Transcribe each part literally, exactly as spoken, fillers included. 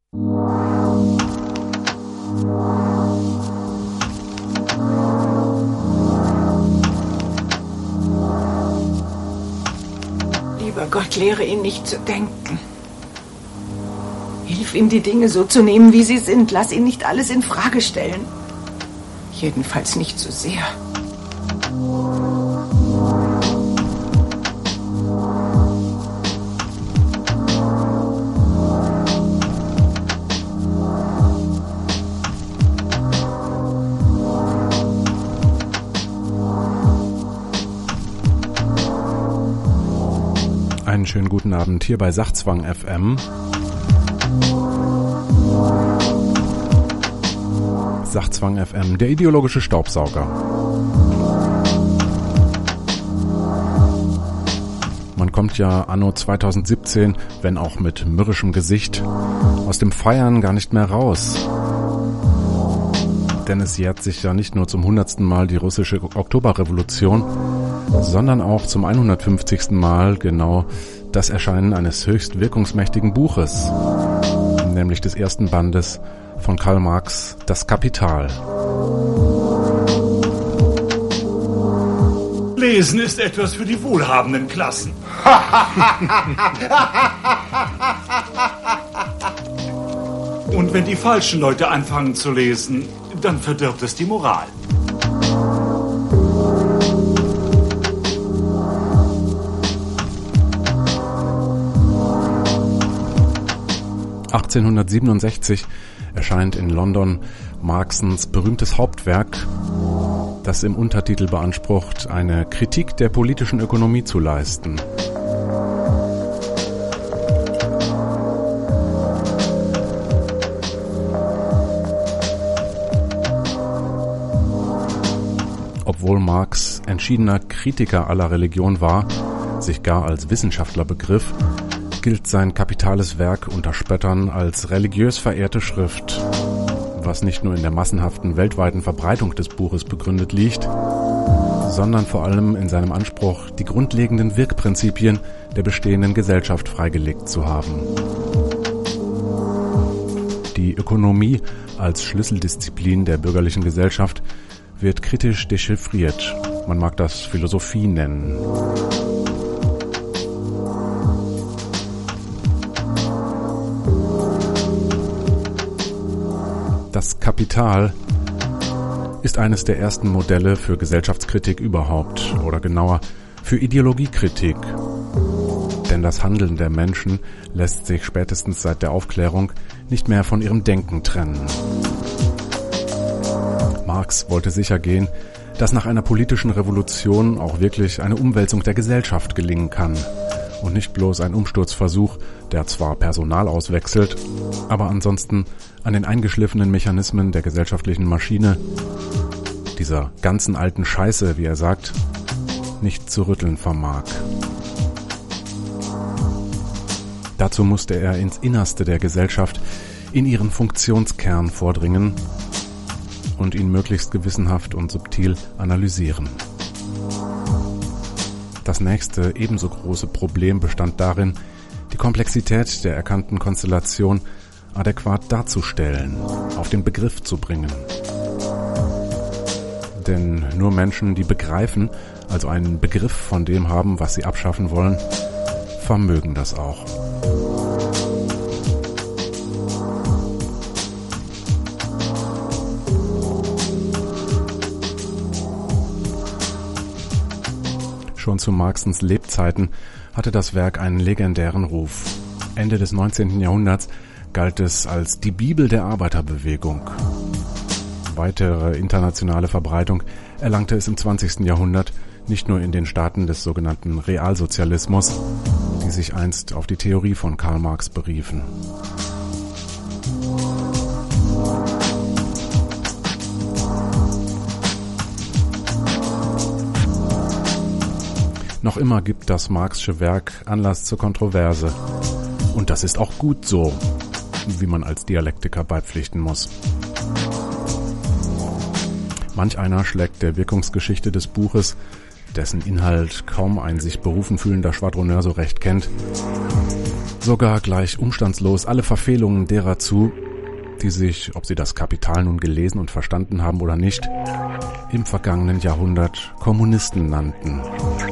Lieber Gott, lehre ihn nicht zu denken. Hilf ihm, die Dinge so zu nehmen, wie sie sind. Lass ihn nicht alles in Frage stellen. Jedenfalls nicht zu sehr. Einen schönen guten Abend hier bei Sachzwang F M. Sachzwang F M, der ideologische Staubsauger. Man kommt ja anno zwanzig siebzehn, wenn auch mit mürrischem Gesicht, aus dem Feiern gar nicht mehr raus. Denn es jährt sich ja nicht nur zum hundertsten Mal die russische Oktoberrevolution, sondern auch zum hundertfünfzigsten Mal genau das Erscheinen eines höchst wirkungsmächtigen Buches, nämlich des ersten Bandes von Karl Marx, Das Kapital. Lesen ist etwas für die wohlhabenden Klassen. Und wenn die falschen Leute anfangen zu lesen, dann verdirbt es die Moral. achtzehnhundertsiebenundsechzig erscheint in London Marxens berühmtes Hauptwerk, das im Untertitel beansprucht, eine Kritik der politischen Ökonomie zu leisten. Obwohl Marx entschiedener Kritiker aller Religion war, sich gar als Wissenschaftler begriff, gilt sein kapitales Werk unter Spöttern als religiös verehrte Schrift, was nicht nur in der massenhaften weltweiten Verbreitung des Buches begründet liegt, sondern vor allem in seinem Anspruch, die grundlegenden Wirkprinzipien der bestehenden Gesellschaft freigelegt zu haben. Die Ökonomie als Schlüsseldisziplin der bürgerlichen Gesellschaft wird kritisch dechiffriert. Man mag das Philosophie nennen. Das Kapital ist eines der ersten Modelle für Gesellschaftskritik überhaupt, oder genauer für Ideologiekritik. Denn das Handeln der Menschen lässt sich spätestens seit der Aufklärung nicht mehr von ihrem Denken trennen. Marx wollte sichergehen, dass nach einer politischen Revolution auch wirklich eine Umwälzung der Gesellschaft gelingen kann und nicht bloß ein Umsturzversuch, der zwar Personal auswechselt, aber ansonsten an den eingeschliffenen Mechanismen der gesellschaftlichen Maschine, dieser ganzen alten Scheiße, wie er sagt, nicht zu rütteln vermag. Dazu musste er ins Innerste der Gesellschaft, in ihren Funktionskern vordringen und ihn möglichst gewissenhaft und subtil analysieren. Das nächste, ebenso große Problem bestand darin, die Komplexität der erkannten Konstellation adäquat darzustellen, auf den Begriff zu bringen. Denn nur Menschen, die begreifen, also einen Begriff von dem haben, was sie abschaffen wollen, vermögen das auch. Schon zu Marxens Lebzeiten hatte das Werk einen legendären Ruf. Ende des neunzehnten Jahrhunderts galt es als die Bibel der Arbeiterbewegung. Weitere internationale Verbreitung erlangte es im zwanzigsten Jahrhundert, nicht nur in den Staaten des sogenannten Realsozialismus, die sich einst auf die Theorie von Karl Marx beriefen. Noch immer gibt das Marxsche Werk Anlass zur Kontroverse. Und das ist auch gut so, wie man als Dialektiker beipflichten muss. Manch einer schlägt der Wirkungsgeschichte des Buches, dessen Inhalt kaum ein sich berufen fühlender Schwadroneur so recht kennt, sogar gleich umstandslos alle Verfehlungen derer zu, die sich, ob sie das Kapital nun gelesen und verstanden haben oder nicht, im vergangenen Jahrhundert Kommunisten nannten.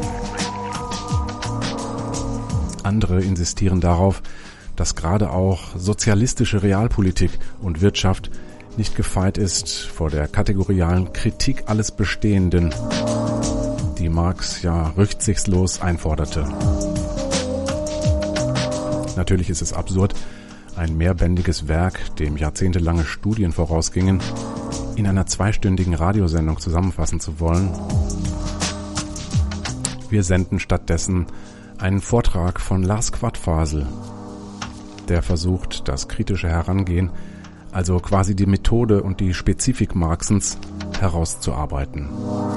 Andere insistieren darauf, dass gerade auch sozialistische Realpolitik und Wirtschaft nicht gefeit ist vor der kategorialen Kritik alles Bestehenden, die Marx ja rücksichtslos einforderte. Natürlich ist es absurd, ein mehrbändiges Werk, dem jahrzehntelange Studien vorausgingen, in einer zweistündigen Radiosendung zusammenfassen zu wollen. Wir senden stattdessen einen Vortrag von Lars Quadfasel, der versucht, das kritische Herangehen, also quasi die Methode und die Spezifik Marxens, herauszuarbeiten.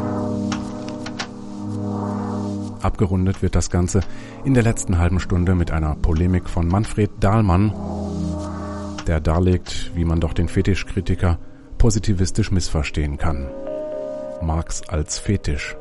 Abgerundet wird das Ganze in der letzten halben Stunde mit einer Polemik von Manfred Dahlmann, der darlegt, wie man doch den Fetischkritiker positivistisch missverstehen kann. Marx als Fetisch.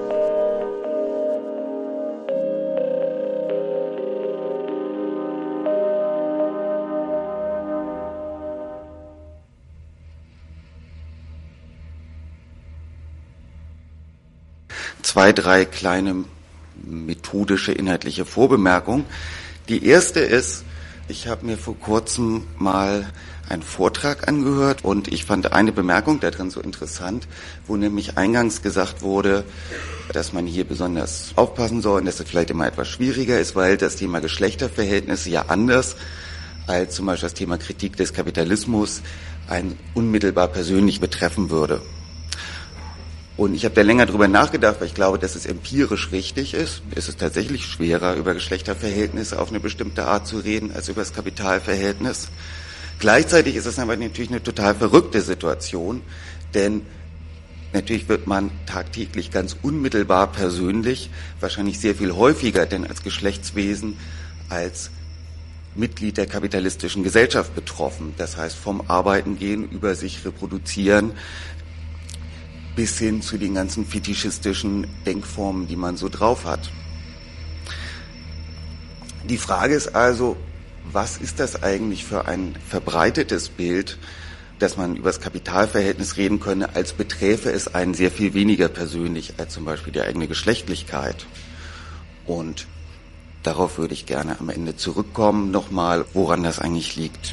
Zwei, drei kleine methodische, inhaltliche Vorbemerkungen. Die erste ist, ich habe mir vor kurzem mal einen Vortrag angehört und ich fand eine Bemerkung da drin so interessant, wo nämlich eingangs gesagt wurde, dass man hier besonders aufpassen soll und dass es vielleicht immer etwas schwieriger ist, weil das Thema Geschlechterverhältnisse ja anders als zum Beispiel das Thema Kritik des Kapitalismus einen unmittelbar persönlich betreffen würde. Und ich habe da länger drüber nachgedacht, weil ich glaube, dass es empirisch richtig ist. Es ist tatsächlich schwerer, über Geschlechterverhältnisse auf eine bestimmte Art zu reden, als über das Kapitalverhältnis. Gleichzeitig ist es aber natürlich eine total verrückte Situation, denn natürlich wird man tagtäglich ganz unmittelbar persönlich, wahrscheinlich sehr viel häufiger denn als Geschlechtswesen, als Mitglied der kapitalistischen Gesellschaft betroffen. Das heißt, vom Arbeiten gehen, über sich reproduzieren, bis hin zu den ganzen fetischistischen Denkformen, die man so drauf hat. Die Frage ist also, was ist das eigentlich für ein verbreitetes Bild, dass man über das Kapitalverhältnis reden könne, als beträfe es einen sehr viel weniger persönlich als zum Beispiel die eigene Geschlechtlichkeit. Und darauf würde ich gerne am Ende zurückkommen, nochmal, woran das eigentlich liegt.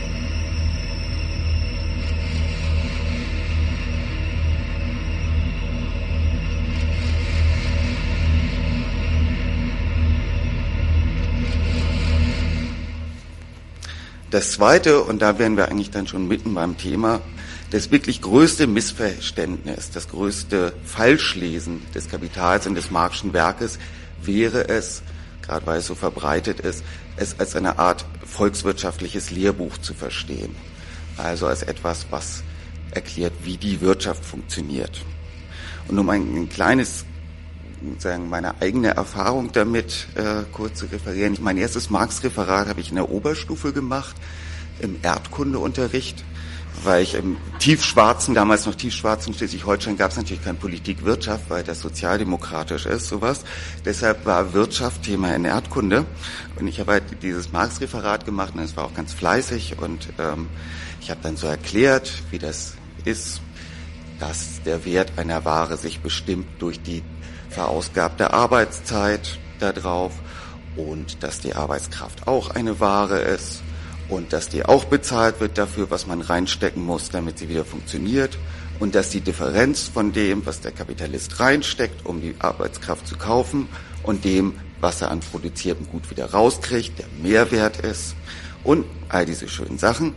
Das Zweite, und da wären wir eigentlich dann schon mitten beim Thema, das wirklich größte Missverständnis, das größte Falschlesen des Kapitals und des Marxischen Werkes wäre es, gerade weil es so verbreitet ist, es als eine Art volkswirtschaftliches Lehrbuch zu verstehen. Also als etwas, was erklärt, wie die Wirtschaft funktioniert. Und um ein, ein kleines sagen, meine eigene Erfahrung damit äh, kurz zu referieren. Mein erstes Marx-Referat habe ich in der Oberstufe gemacht, im Erdkundeunterricht, weil ich im tiefschwarzen, damals noch tiefschwarzen Schleswig-Holstein gab es natürlich keine Politik-Wirtschaft, weil das sozialdemokratisch ist, sowas. Deshalb war Wirtschaft Thema in Erdkunde und ich habe halt dieses Marx-Referat gemacht und es war auch ganz fleißig und ähm, ich habe dann so erklärt, wie das ist, dass der Wert einer Ware sich bestimmt durch die verausgabte Arbeitszeit darauf und dass die Arbeitskraft auch eine Ware ist und dass die auch bezahlt wird dafür, was man reinstecken muss, damit sie wieder funktioniert und dass die Differenz von dem, was der Kapitalist reinsteckt, um die Arbeitskraft zu kaufen und dem, was er an produziertem Gut wieder rauskriegt, der Mehrwert ist und all diese schönen Sachen.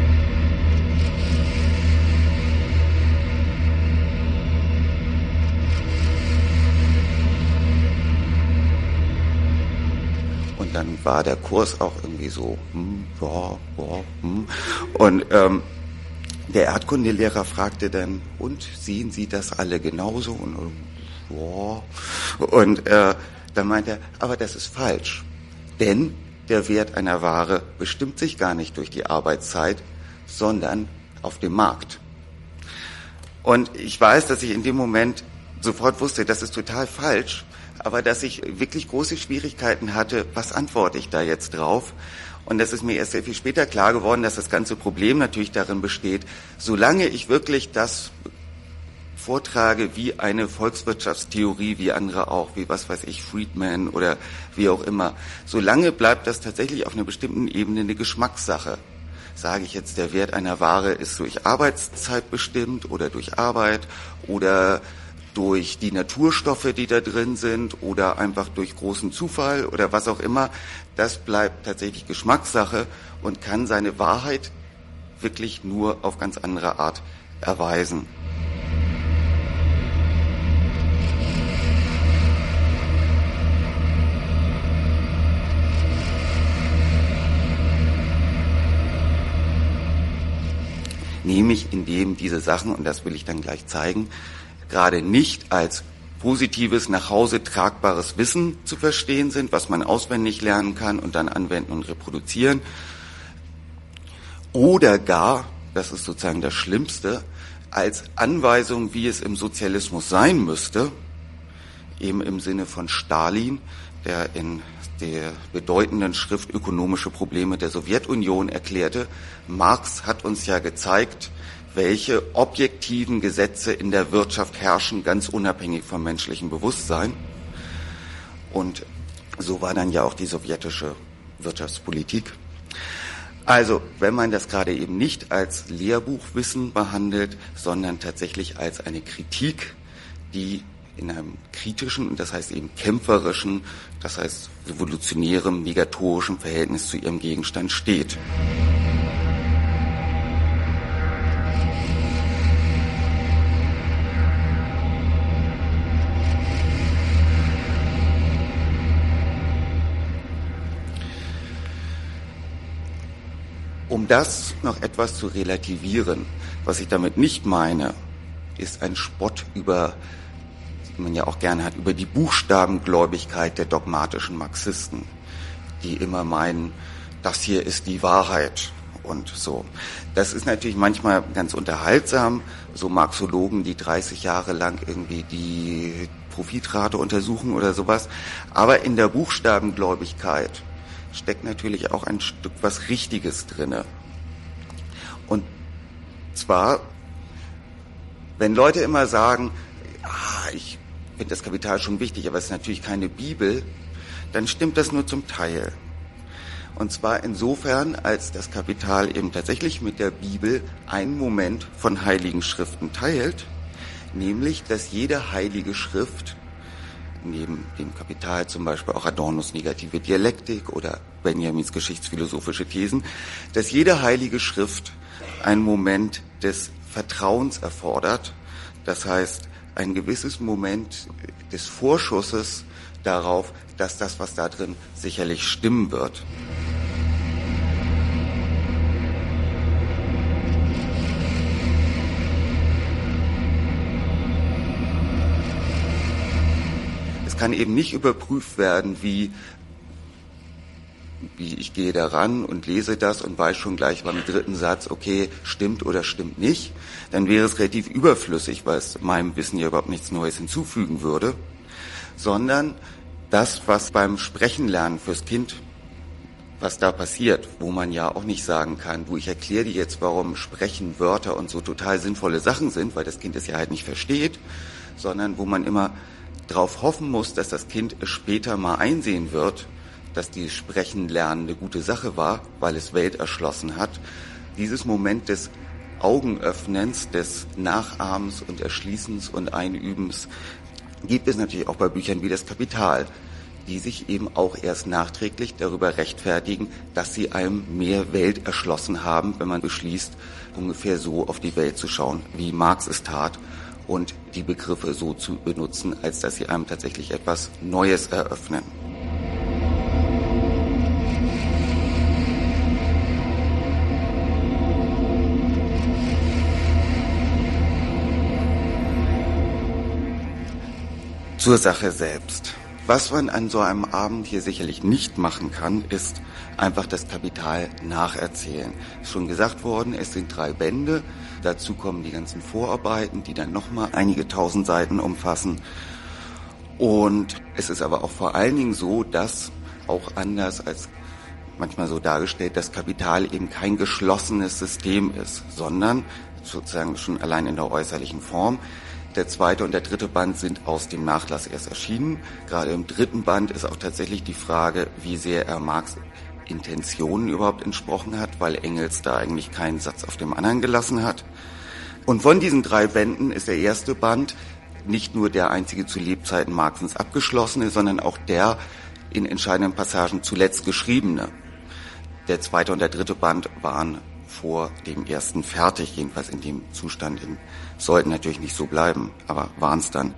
Und dann war der Kurs auch irgendwie so, hm, ja, ja, hm. Und ähm, der Erdkundelehrer fragte dann, und sehen Sie das alle genauso? Und, und ja. Und äh, dann meinte er, aber das ist falsch. Denn der Wert einer Ware bestimmt sich gar nicht durch die Arbeitszeit, sondern auf dem Markt. Und ich weiß, dass ich in dem Moment sofort wusste, das ist total falsch, aber dass ich wirklich große Schwierigkeiten hatte, was antworte ich da jetzt drauf? Und das ist mir erst sehr viel später klar geworden, dass das ganze Problem natürlich darin besteht, solange ich wirklich das vortrage wie eine Volkswirtschaftstheorie, wie andere auch, wie was weiß ich, Friedman oder wie auch immer, solange bleibt das tatsächlich auf einer bestimmten Ebene eine Geschmackssache. Sage ich jetzt, der Wert einer Ware ist durch Arbeitszeit bestimmt oder durch Arbeit oder durch die Naturstoffe, die da drin sind oder einfach durch großen Zufall oder was auch immer, das bleibt tatsächlich Geschmackssache und kann seine Wahrheit wirklich nur auf ganz andere Art erweisen. Nämlich indem diese Sachen, und das will ich dann gleich zeigen, gerade nicht als positives, nach Hause tragbares Wissen zu verstehen sind, was man auswendig lernen kann und dann anwenden und reproduzieren. Oder gar, das ist sozusagen das Schlimmste, als Anweisung, wie es im Sozialismus sein müsste, eben im Sinne von Stalin, der in der bedeutenden Schrift Ökonomische Probleme der Sowjetunion erklärte, Marx hat uns ja gezeigt, welche objektiven Gesetze in der Wirtschaft herrschen, ganz unabhängig vom menschlichen Bewusstsein. Und so war dann ja auch die sowjetische Wirtschaftspolitik. Also, wenn man das gerade eben nicht als Lehrbuchwissen behandelt, sondern tatsächlich als eine Kritik, die in einem kritischen, und das heißt eben kämpferischen, das heißt revolutionärem, negatorischen Verhältnis zu ihrem Gegenstand steht. Um das noch etwas zu relativieren, was ich damit nicht meine, ist ein Spott über, die man ja auch gerne hat, über die Buchstabengläubigkeit der dogmatischen Marxisten, die immer meinen, das hier ist die Wahrheit und so. Das ist natürlich manchmal ganz unterhaltsam, so Marxologen, die dreißig Jahre lang irgendwie die Profitrate untersuchen oder sowas, aber in der Buchstabengläubigkeit steckt natürlich auch ein Stück was Richtiges drinne. Und zwar, wenn Leute immer sagen, ah, ich finde das Kapital schon wichtig, aber es ist natürlich keine Bibel, dann stimmt das nur zum Teil. Und zwar insofern, als das Kapital eben tatsächlich mit der Bibel einen Moment von heiligen Schriften teilt, nämlich, dass jede heilige Schrift, neben dem Kapital zum Beispiel auch Adornos negative Dialektik oder Benjamins geschichtsphilosophische Thesen, dass jede heilige Schrift einen Moment des Vertrauens erfordert, das heißt ein gewisses Moment des Vorschusses darauf, dass das, was da drin sicherlich stimmen wird. Kann eben nicht überprüft werden, wie, wie ich gehe da ran und lese das und weiß schon gleich beim dritten Satz, okay, stimmt oder stimmt nicht. Dann wäre es relativ überflüssig, weil es meinem Wissen ja überhaupt nichts Neues hinzufügen würde. Sondern das, was beim Sprechenlernen fürs Kind, was da passiert, wo man ja auch nicht sagen kann, du, ich erkläre dir jetzt, warum Sprechen, Wörter und so total sinnvolle Sachen sind, weil das Kind es ja halt nicht versteht, sondern wo man immer darauf hoffen muss, dass das Kind es später mal einsehen wird, dass dieses Sprechenlernen eine gute Sache war, weil es Welt erschlossen hat. Dieses Moment des Augenöffnens, des Nachahmens und Erschließens und Einübens gibt es natürlich auch bei Büchern wie das Kapital, die sich eben auch erst nachträglich darüber rechtfertigen, dass sie einem mehr Welt erschlossen haben, wenn man beschließt, ungefähr so auf die Welt zu schauen, wie Marx es tat, und die Begriffe so zu benutzen, als dass sie einem tatsächlich etwas Neues eröffnen. Zur Sache selbst. Was man an so einem Abend hier sicherlich nicht machen kann, ist einfach das Kapital nacherzählen. Ist schon gesagt worden, es sind drei Bände. Dazu kommen die ganzen Vorarbeiten, die dann nochmal einige tausend Seiten umfassen. Und es ist aber auch vor allen Dingen so, dass auch anders als manchmal so dargestellt, das Kapital eben kein geschlossenes System ist, sondern sozusagen schon allein in der äußerlichen Form. Der zweite und der dritte Band sind aus dem Nachlass erst erschienen. Gerade im dritten Band ist auch tatsächlich die Frage, wie sehr er Marx Intentionen überhaupt entsprochen hat, weil Engels da eigentlich keinen Satz auf dem anderen gelassen hat. Und von diesen drei Bänden ist der erste Band nicht nur der einzige zu Lebzeiten Marxens abgeschlossene, sondern auch der in entscheidenden Passagen zuletzt geschriebene. Der zweite und der dritte Band waren vor dem ersten fertig, jedenfalls in dem Zustand, in, sollten natürlich nicht so bleiben, aber waren es dann.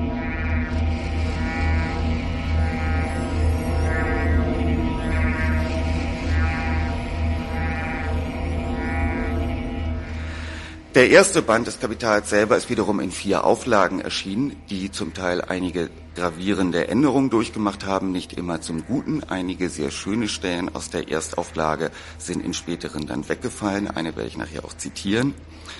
Der erste Band des Kapitals selber ist wiederum in vier Auflagen erschienen, die zum Teil einige gravierende Änderungen durchgemacht haben, nicht immer zum Guten. Einige sehr schöne Stellen aus der Erstauflage sind in späteren dann weggefallen. Eine werde ich nachher auch zitieren.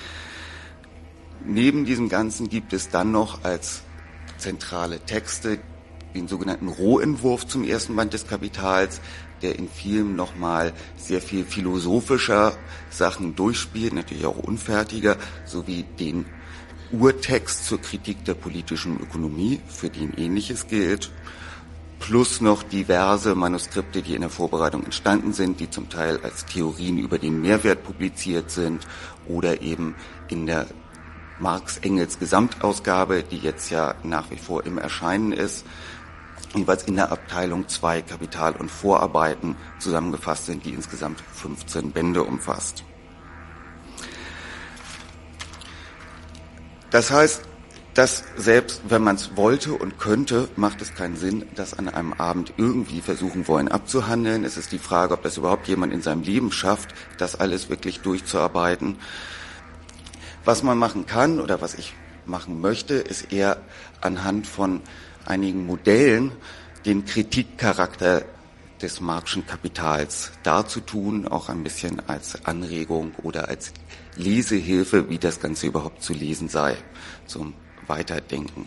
Neben diesem Ganzen gibt es dann noch als zentrale Texte den sogenannten Rohentwurf zum ersten Band des Kapitals, der in vielem nochmal sehr viel philosophischer Sachen durchspielt, natürlich auch unfertiger, sowie den Urtext zur Kritik der politischen Ökonomie, für den Ähnliches gilt, plus noch diverse Manuskripte, die in der Vorbereitung entstanden sind, die zum Teil als Theorien über den Mehrwert publiziert sind oder eben in der Marx-Engels-Gesamtausgabe, die jetzt ja nach wie vor im Erscheinen ist, jeweils in der Abteilung zwei Kapital und Vorarbeiten zusammengefasst sind, die insgesamt fünfzehn Bände umfasst. Das heißt, dass selbst wenn man es wollte und könnte, macht es keinen Sinn, das an einem Abend irgendwie versuchen wollen abzuhandeln. Es ist die Frage, ob das überhaupt jemand in seinem Leben schafft, das alles wirklich durchzuarbeiten. Was man machen kann oder was ich machen möchte, ist eher anhand von einigen Modellen den Kritikcharakter des Marxischen Kapitals darzutun, auch ein bisschen als Anregung oder als Lesehilfe, wie das Ganze überhaupt zu lesen sei, zum Weiterdenken.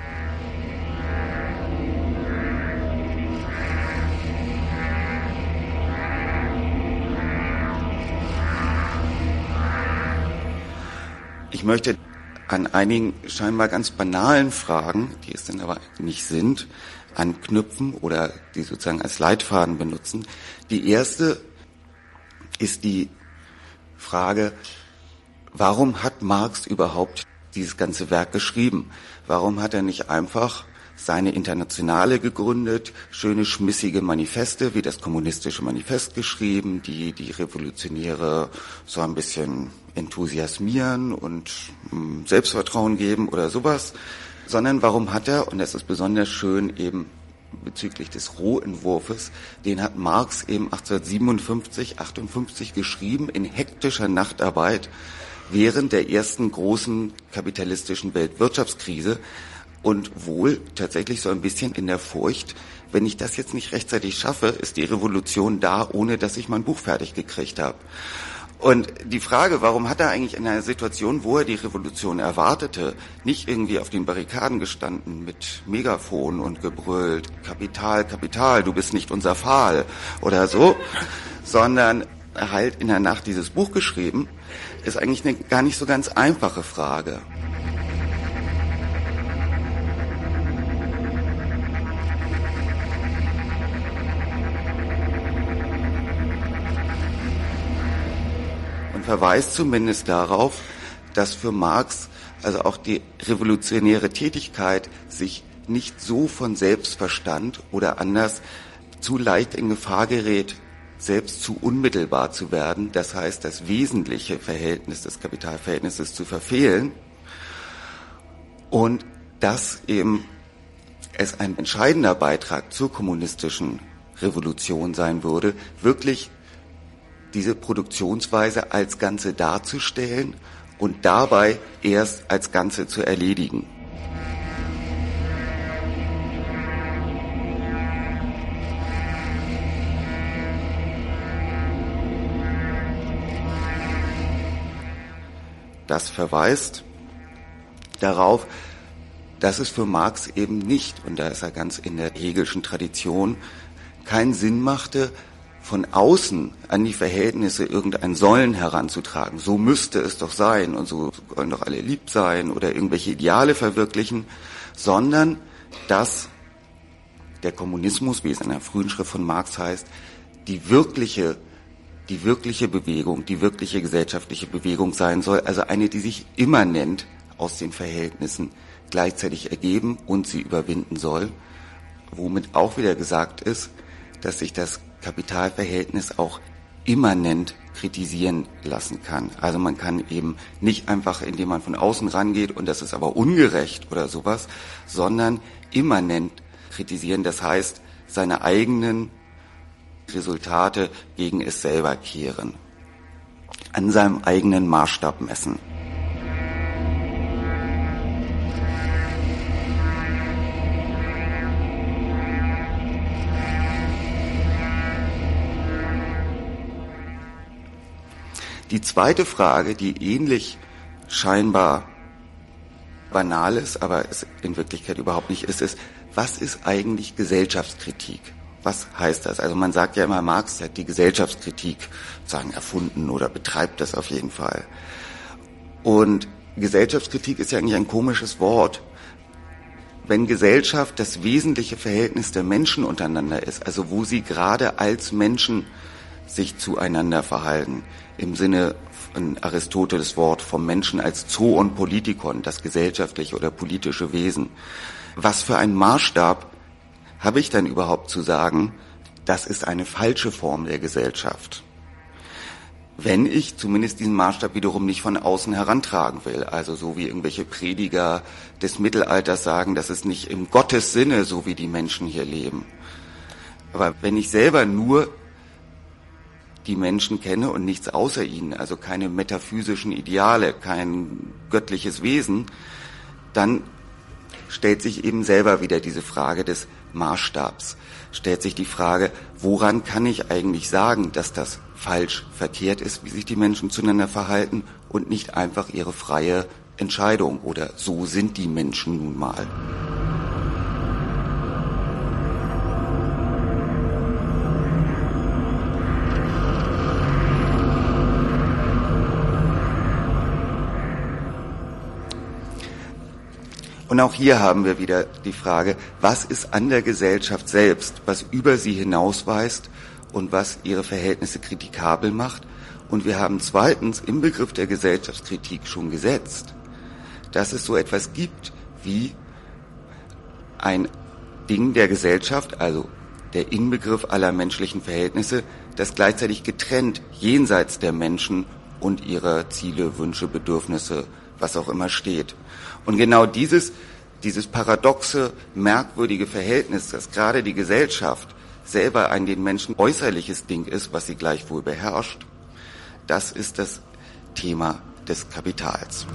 Ich möchte an einigen scheinbar ganz banalen Fragen, die es dann aber nicht sind, anknüpfen oder die sozusagen als Leitfaden benutzen. Die erste ist die Frage, warum hat Marx überhaupt dieses ganze Werk geschrieben? Warum hat er nicht einfach seine Internationale gegründet, schöne schmissige Manifeste wie das Kommunistische Manifest geschrieben, die die Revolutionäre so ein bisschen enthusiasmieren und mh, Selbstvertrauen geben oder sowas, sondern warum hat er, und das ist besonders schön eben bezüglich des Rohentwurfes, den hat Marx eben achtzehnhundertsiebenundfünfzig, achtundfünfzig geschrieben in hektischer Nachtarbeit während der ersten großen kapitalistischen Weltwirtschaftskrise und wohl tatsächlich so ein bisschen in der Furcht, wenn ich das jetzt nicht rechtzeitig schaffe, ist die Revolution da, ohne dass ich mein Buch fertig gekriegt habe. Und die Frage, warum hat er eigentlich in einer Situation, wo er die Revolution erwartete, nicht irgendwie auf den Barrikaden gestanden mit Megafon und gebrüllt, Kapital, Kapital, du bist nicht unser Pfahl oder so, sondern halt in der Nacht dieses Buch geschrieben, ist eigentlich eine gar nicht so ganz einfache Frage. Verweist zumindest darauf, dass für Marx also auch die revolutionäre Tätigkeit sich nicht so von selbst verstand oder anders zu leicht in Gefahr gerät, selbst zu unmittelbar zu werden, das heißt das wesentliche Verhältnis des Kapitalverhältnisses zu verfehlen und dass eben es ein entscheidender Beitrag zur kommunistischen Revolution sein würde, wirklich diese Produktionsweise als Ganze darzustellen und dabei erst als Ganze zu erledigen. Das verweist darauf, dass es für Marx eben nicht, und da ist er ganz in der Hegelschen Tradition, keinen Sinn machte, von außen an die Verhältnisse irgendein Sollen heranzutragen. So müsste es doch sein und so sollen doch alle lieb sein oder irgendwelche Ideale verwirklichen, sondern dass der Kommunismus, wie es in der frühen Schrift von Marx heißt, die wirkliche, die wirkliche Bewegung, die wirkliche gesellschaftliche Bewegung sein soll, also eine, die sich immanent aus den Verhältnissen gleichzeitig ergeben und sie überwinden soll, womit auch wieder gesagt ist, dass sich das Kapitalverhältnis auch immanent kritisieren lassen kann. Also man kann eben nicht einfach, indem man von außen rangeht und das ist aber ungerecht oder sowas, sondern immanent kritisieren, das heißt, seine eigenen Resultate gegen es selber kehren, an seinem eigenen Maßstab messen. Die zweite Frage, die ähnlich scheinbar banal ist, aber es in Wirklichkeit überhaupt nicht ist, ist, was ist eigentlich Gesellschaftskritik? Was heißt das? Also man sagt ja immer, Marx hat die Gesellschaftskritik sozusagen erfunden oder betreibt das auf jeden Fall. Und Gesellschaftskritik ist ja eigentlich ein komisches Wort. Wenn Gesellschaft das wesentliche Verhältnis der Menschen untereinander ist, also wo sie gerade als Menschen sich zueinander verhalten, im Sinne von Aristoteles Wort vom Menschen als Zoon Politikon, das gesellschaftliche oder politische Wesen. Was für einen Maßstab habe ich dann überhaupt zu sagen, das ist eine falsche Form der Gesellschaft? Wenn ich zumindest diesen Maßstab wiederum nicht von außen herantragen will, also so wie irgendwelche Prediger des Mittelalters sagen, das ist nicht im Gottes Sinne, so wie die Menschen hier leben. Aber wenn ich selber nur die Menschen kenne und nichts außer ihnen, also keine metaphysischen Ideale, kein göttliches Wesen, dann stellt sich eben selber wieder diese Frage des Maßstabs. Stellt sich die Frage, woran kann ich eigentlich sagen, dass das falsch, verkehrt ist, wie sich die Menschen zueinander verhalten und nicht einfach ihre freie Entscheidung oder so sind die Menschen nun mal. Und auch hier haben wir wieder die Frage, was ist an der Gesellschaft selbst, was über sie hinausweist und was ihre Verhältnisse kritikabel macht. Und wir haben zweitens im Begriff der Gesellschaftskritik schon gesetzt, dass es so etwas gibt wie ein Ding der Gesellschaft, also der Inbegriff aller menschlichen Verhältnisse, das gleichzeitig getrennt jenseits der Menschen und ihrer Ziele, Wünsche, Bedürfnisse, was auch immer steht. Und genau dieses, dieses paradoxe, merkwürdige Verhältnis, dass gerade die Gesellschaft selber ein den Menschen äußerliches Ding ist, was sie gleichwohl beherrscht, das ist das Thema des Kapitals.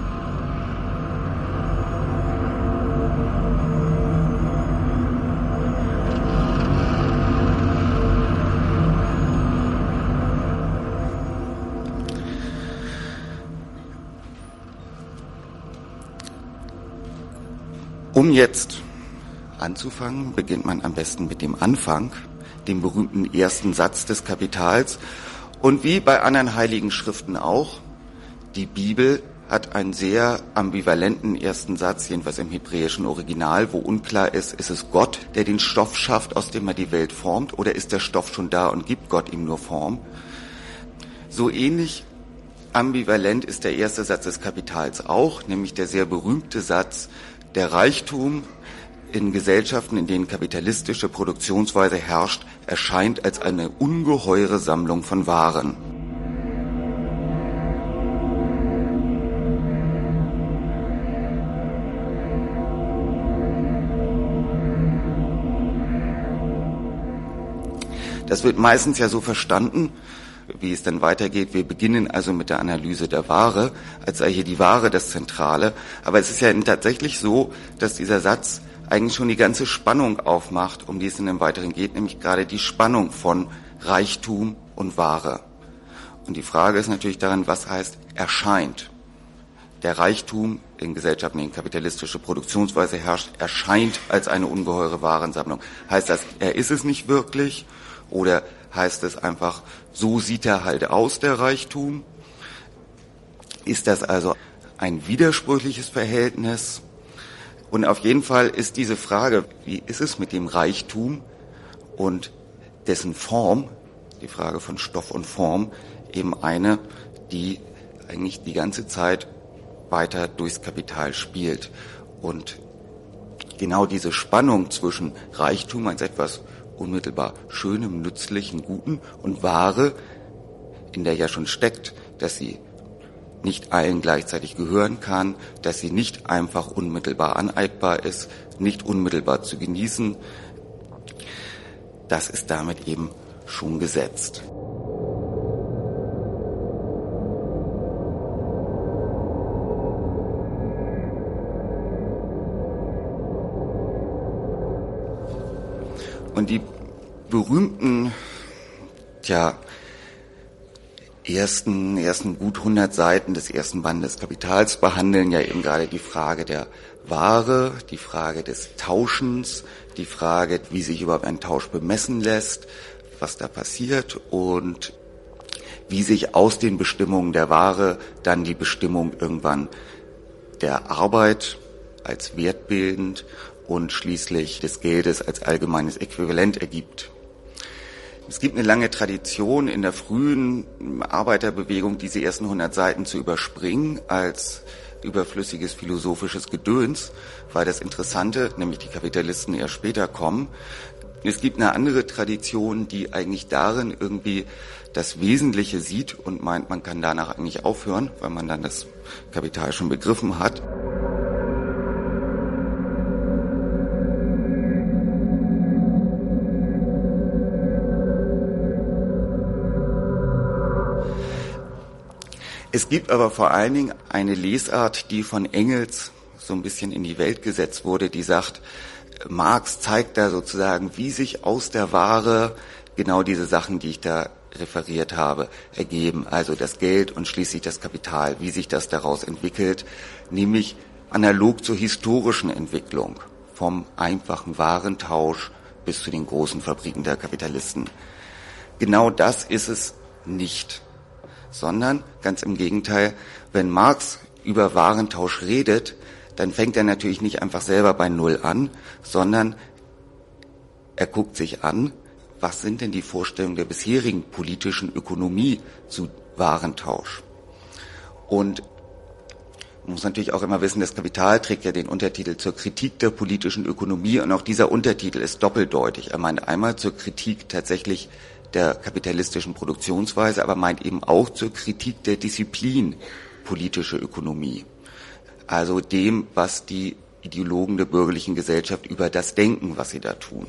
Um jetzt anzufangen, beginnt man am besten mit dem Anfang, dem berühmten ersten Satz des Kapitals. Und wie bei anderen heiligen Schriften auch, die Bibel hat einen sehr ambivalenten ersten Satz, jedenfalls im hebräischen Original, wo unklar ist, ist es Gott, der den Stoff schafft, aus dem er die Welt formt, oder ist der Stoff schon da und gibt Gott ihm nur Form? So ähnlich ambivalent ist der erste Satz des Kapitals auch, nämlich der sehr berühmte Satz, der Reichtum in Gesellschaften, in denen kapitalistische Produktionsweise herrscht, erscheint als eine ungeheure Sammlung von Waren. Das wird meistens ja so verstanden, wie es dann weitergeht. Wir beginnen also mit der Analyse der Ware, als sei hier die Ware das Zentrale. Aber es ist ja tatsächlich so, dass dieser Satz eigentlich schon die ganze Spannung aufmacht, um die es in dem Weiteren geht, nämlich gerade die Spannung von Reichtum und Ware. Und die Frage ist natürlich daran, was heißt erscheint? der Reichtum in Gesellschaften, in denen kapitalistische Produktionsweise herrscht, erscheint als eine ungeheure Warensammlung. Heißt das, er ist es nicht wirklich? Oder heißt es einfach, so sieht er halt aus, der Reichtum? Ist das also ein widersprüchliches Verhältnis? Und auf jeden Fall ist diese Frage, wie ist es mit dem Reichtum und dessen Form, die Frage von Stoff und Form, eben eine, die eigentlich die ganze Zeit weiter durchs Kapital spielt. Und genau diese Spannung zwischen Reichtum als etwas unmittelbar Schönem, Nützlichen, Guten und Ware, in der ja schon steckt, dass sie nicht allen gleichzeitig gehören kann, dass sie nicht einfach unmittelbar aneignbar ist, nicht unmittelbar zu genießen, das ist damit eben schon gesetzt. Und die berühmten, tja, ersten, ersten gut hundert Seiten des ersten Bandes Kapitals behandeln ja eben gerade die Frage der Ware, die Frage des Tauschens, die Frage, wie sich überhaupt ein Tausch bemessen lässt, was da passiert und wie sich aus den Bestimmungen der Ware dann die Bestimmung irgendwann der Arbeit als wertbildend und schließlich des Geldes als allgemeines Äquivalent ergibt. Es gibt eine lange Tradition in der frühen Arbeiterbewegung, diese ersten hundert Seiten zu überspringen als überflüssiges philosophisches Gedöns, weil das Interessante, nämlich die Kapitalisten, erst später kommen. Es gibt eine andere Tradition, die eigentlich darin irgendwie das Wesentliche sieht und meint, man kann danach eigentlich aufhören, weil man dann das Kapital schon begriffen hat. Es gibt aber vor allen Dingen eine Lesart, die von Engels so ein bisschen in die Welt gesetzt wurde, die sagt, Marx zeigt da sozusagen, wie sich aus der Ware genau diese Sachen, die ich da referiert habe, ergeben. Also das Geld und schließlich das Kapital, wie sich das daraus entwickelt, nämlich analog zur historischen Entwicklung vom einfachen Warentausch bis zu den großen Fabriken der Kapitalisten. Genau das ist es nicht. Sondern ganz im Gegenteil, wenn Marx über Warentausch redet, dann fängt er natürlich nicht einfach selber bei Null an, sondern er guckt sich an, was sind denn die Vorstellungen der bisherigen politischen Ökonomie zu Warentausch. Und man muss natürlich auch immer wissen, das Kapital trägt ja den Untertitel zur Kritik der politischen Ökonomie und auch dieser Untertitel ist doppeldeutig. Er meint einmal zur Kritik tatsächlich der kapitalistischen Produktionsweise, aber meint eben auch zur Kritik der Disziplin politische Ökonomie. Also dem, was die Ideologen der bürgerlichen Gesellschaft über das denken, was sie da tun.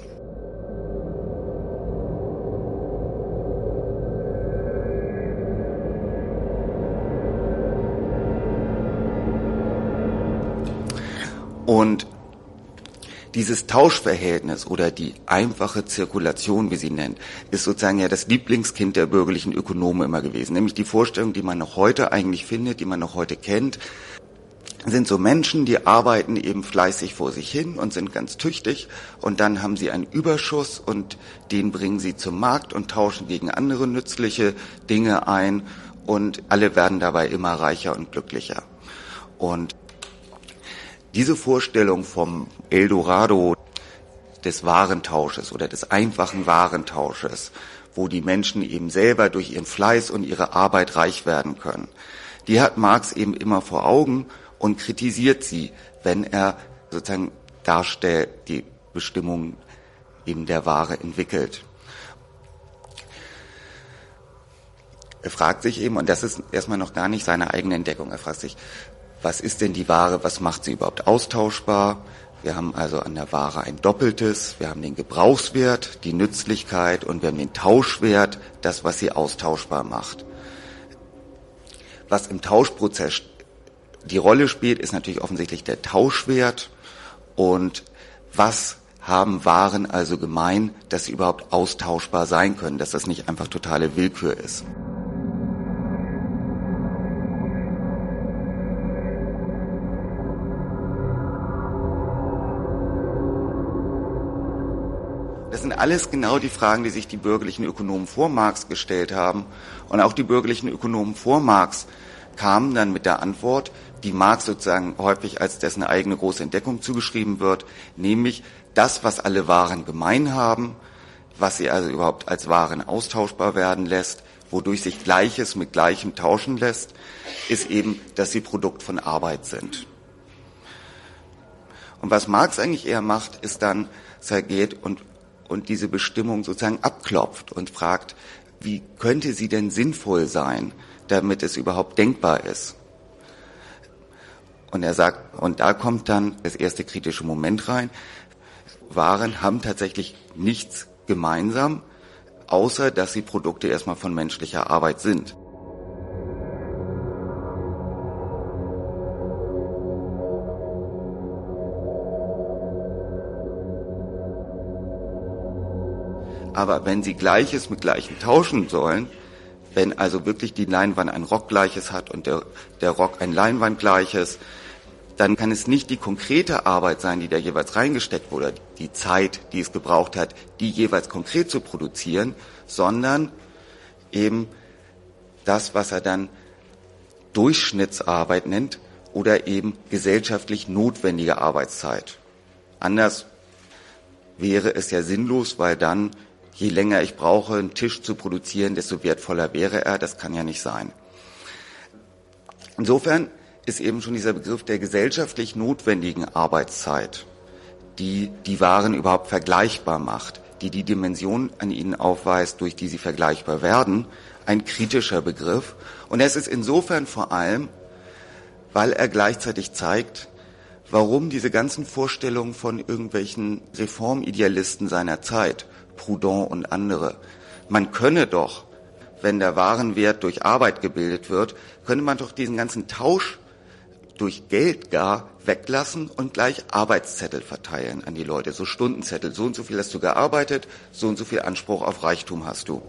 Und dieses Tauschverhältnis oder die einfache Zirkulation, wie sie nennt, ist sozusagen ja das Lieblingskind der bürgerlichen Ökonomen immer gewesen. Nämlich die Vorstellung, die man noch heute eigentlich findet, die man noch heute kennt, sind so Menschen, die arbeiten eben fleißig vor sich hin und sind ganz tüchtig und dann haben sie einen Überschuss und den bringen sie zum Markt und tauschen gegen andere nützliche Dinge ein und alle werden dabei immer reicher und glücklicher. Und diese Vorstellung vom Eldorado des Warentausches oder des einfachen Warentausches, wo die Menschen eben selber durch ihren Fleiß und ihre Arbeit reich werden können, die hat Marx eben immer vor Augen und kritisiert sie, wenn er sozusagen darstellt, die Bestimmung eben der Ware entwickelt. Er fragt sich eben, und das ist erstmal noch gar nicht seine eigene Entdeckung, er fragt sich, was ist denn die Ware, was macht sie überhaupt austauschbar? Wir haben also an der Ware ein Doppeltes, wir haben den Gebrauchswert, die Nützlichkeit und wir haben den Tauschwert, das, was sie austauschbar macht. Was im Tauschprozess die Rolle spielt, ist natürlich offensichtlich der Tauschwert und was haben Waren also gemein, dass sie überhaupt austauschbar sein können, dass das nicht einfach totale Willkür ist. sind alles genau die Fragen, die sich die bürgerlichen Ökonomen vor Marx gestellt haben. Und auch die bürgerlichen Ökonomen vor Marx kamen dann mit der Antwort, die Marx sozusagen häufig als dessen eigene große Entdeckung zugeschrieben wird, nämlich das, was alle Waren gemein haben, was sie also überhaupt als Waren austauschbar werden lässt, wodurch sich Gleiches mit Gleichem tauschen lässt, ist eben, dass sie Produkt von Arbeit sind. Und was Marx eigentlich eher macht, ist dann, dass er geht und, und diese Bestimmung sozusagen abklopft und fragt, wie könnte sie denn sinnvoll sein, damit es überhaupt denkbar ist. Und er sagt, und da kommt dann das erste kritische Moment rein, Waren haben tatsächlich nichts gemeinsam, außer dass sie Produkte erstmal von menschlicher Arbeit sind. Aber wenn sie Gleiches mit Gleichem tauschen sollen, wenn also wirklich die Leinwand ein Rockgleiches hat und der, der Rock ein Leinwandgleiches, dann kann es nicht die konkrete Arbeit sein, die da jeweils reingesteckt wurde, die Zeit, die es gebraucht hat, die jeweils konkret zu produzieren, sondern eben das, was er dann Durchschnittsarbeit nennt oder eben gesellschaftlich notwendige Arbeitszeit. Anders wäre es ja sinnlos, weil dann, je länger ich brauche, einen Tisch zu produzieren, desto wertvoller wäre er. Das kann ja nicht sein. Insofern ist eben schon dieser Begriff der gesellschaftlich notwendigen Arbeitszeit, die die Waren überhaupt vergleichbar macht, die die Dimension an ihnen aufweist, durch die sie vergleichbar werden, ein kritischer Begriff. Und es ist insofern vor allem, weil er gleichzeitig zeigt, warum diese ganzen Vorstellungen von irgendwelchen Reformidealisten seiner Zeit, Proudhon und andere, man könne doch, wenn der Warenwert durch Arbeit gebildet wird, könnte man doch diesen ganzen Tausch durch Geld gar weglassen und gleich Arbeitszettel verteilen an die Leute, so Stundenzettel, so und so viel hast du gearbeitet, so und so viel Anspruch auf Reichtum hast du.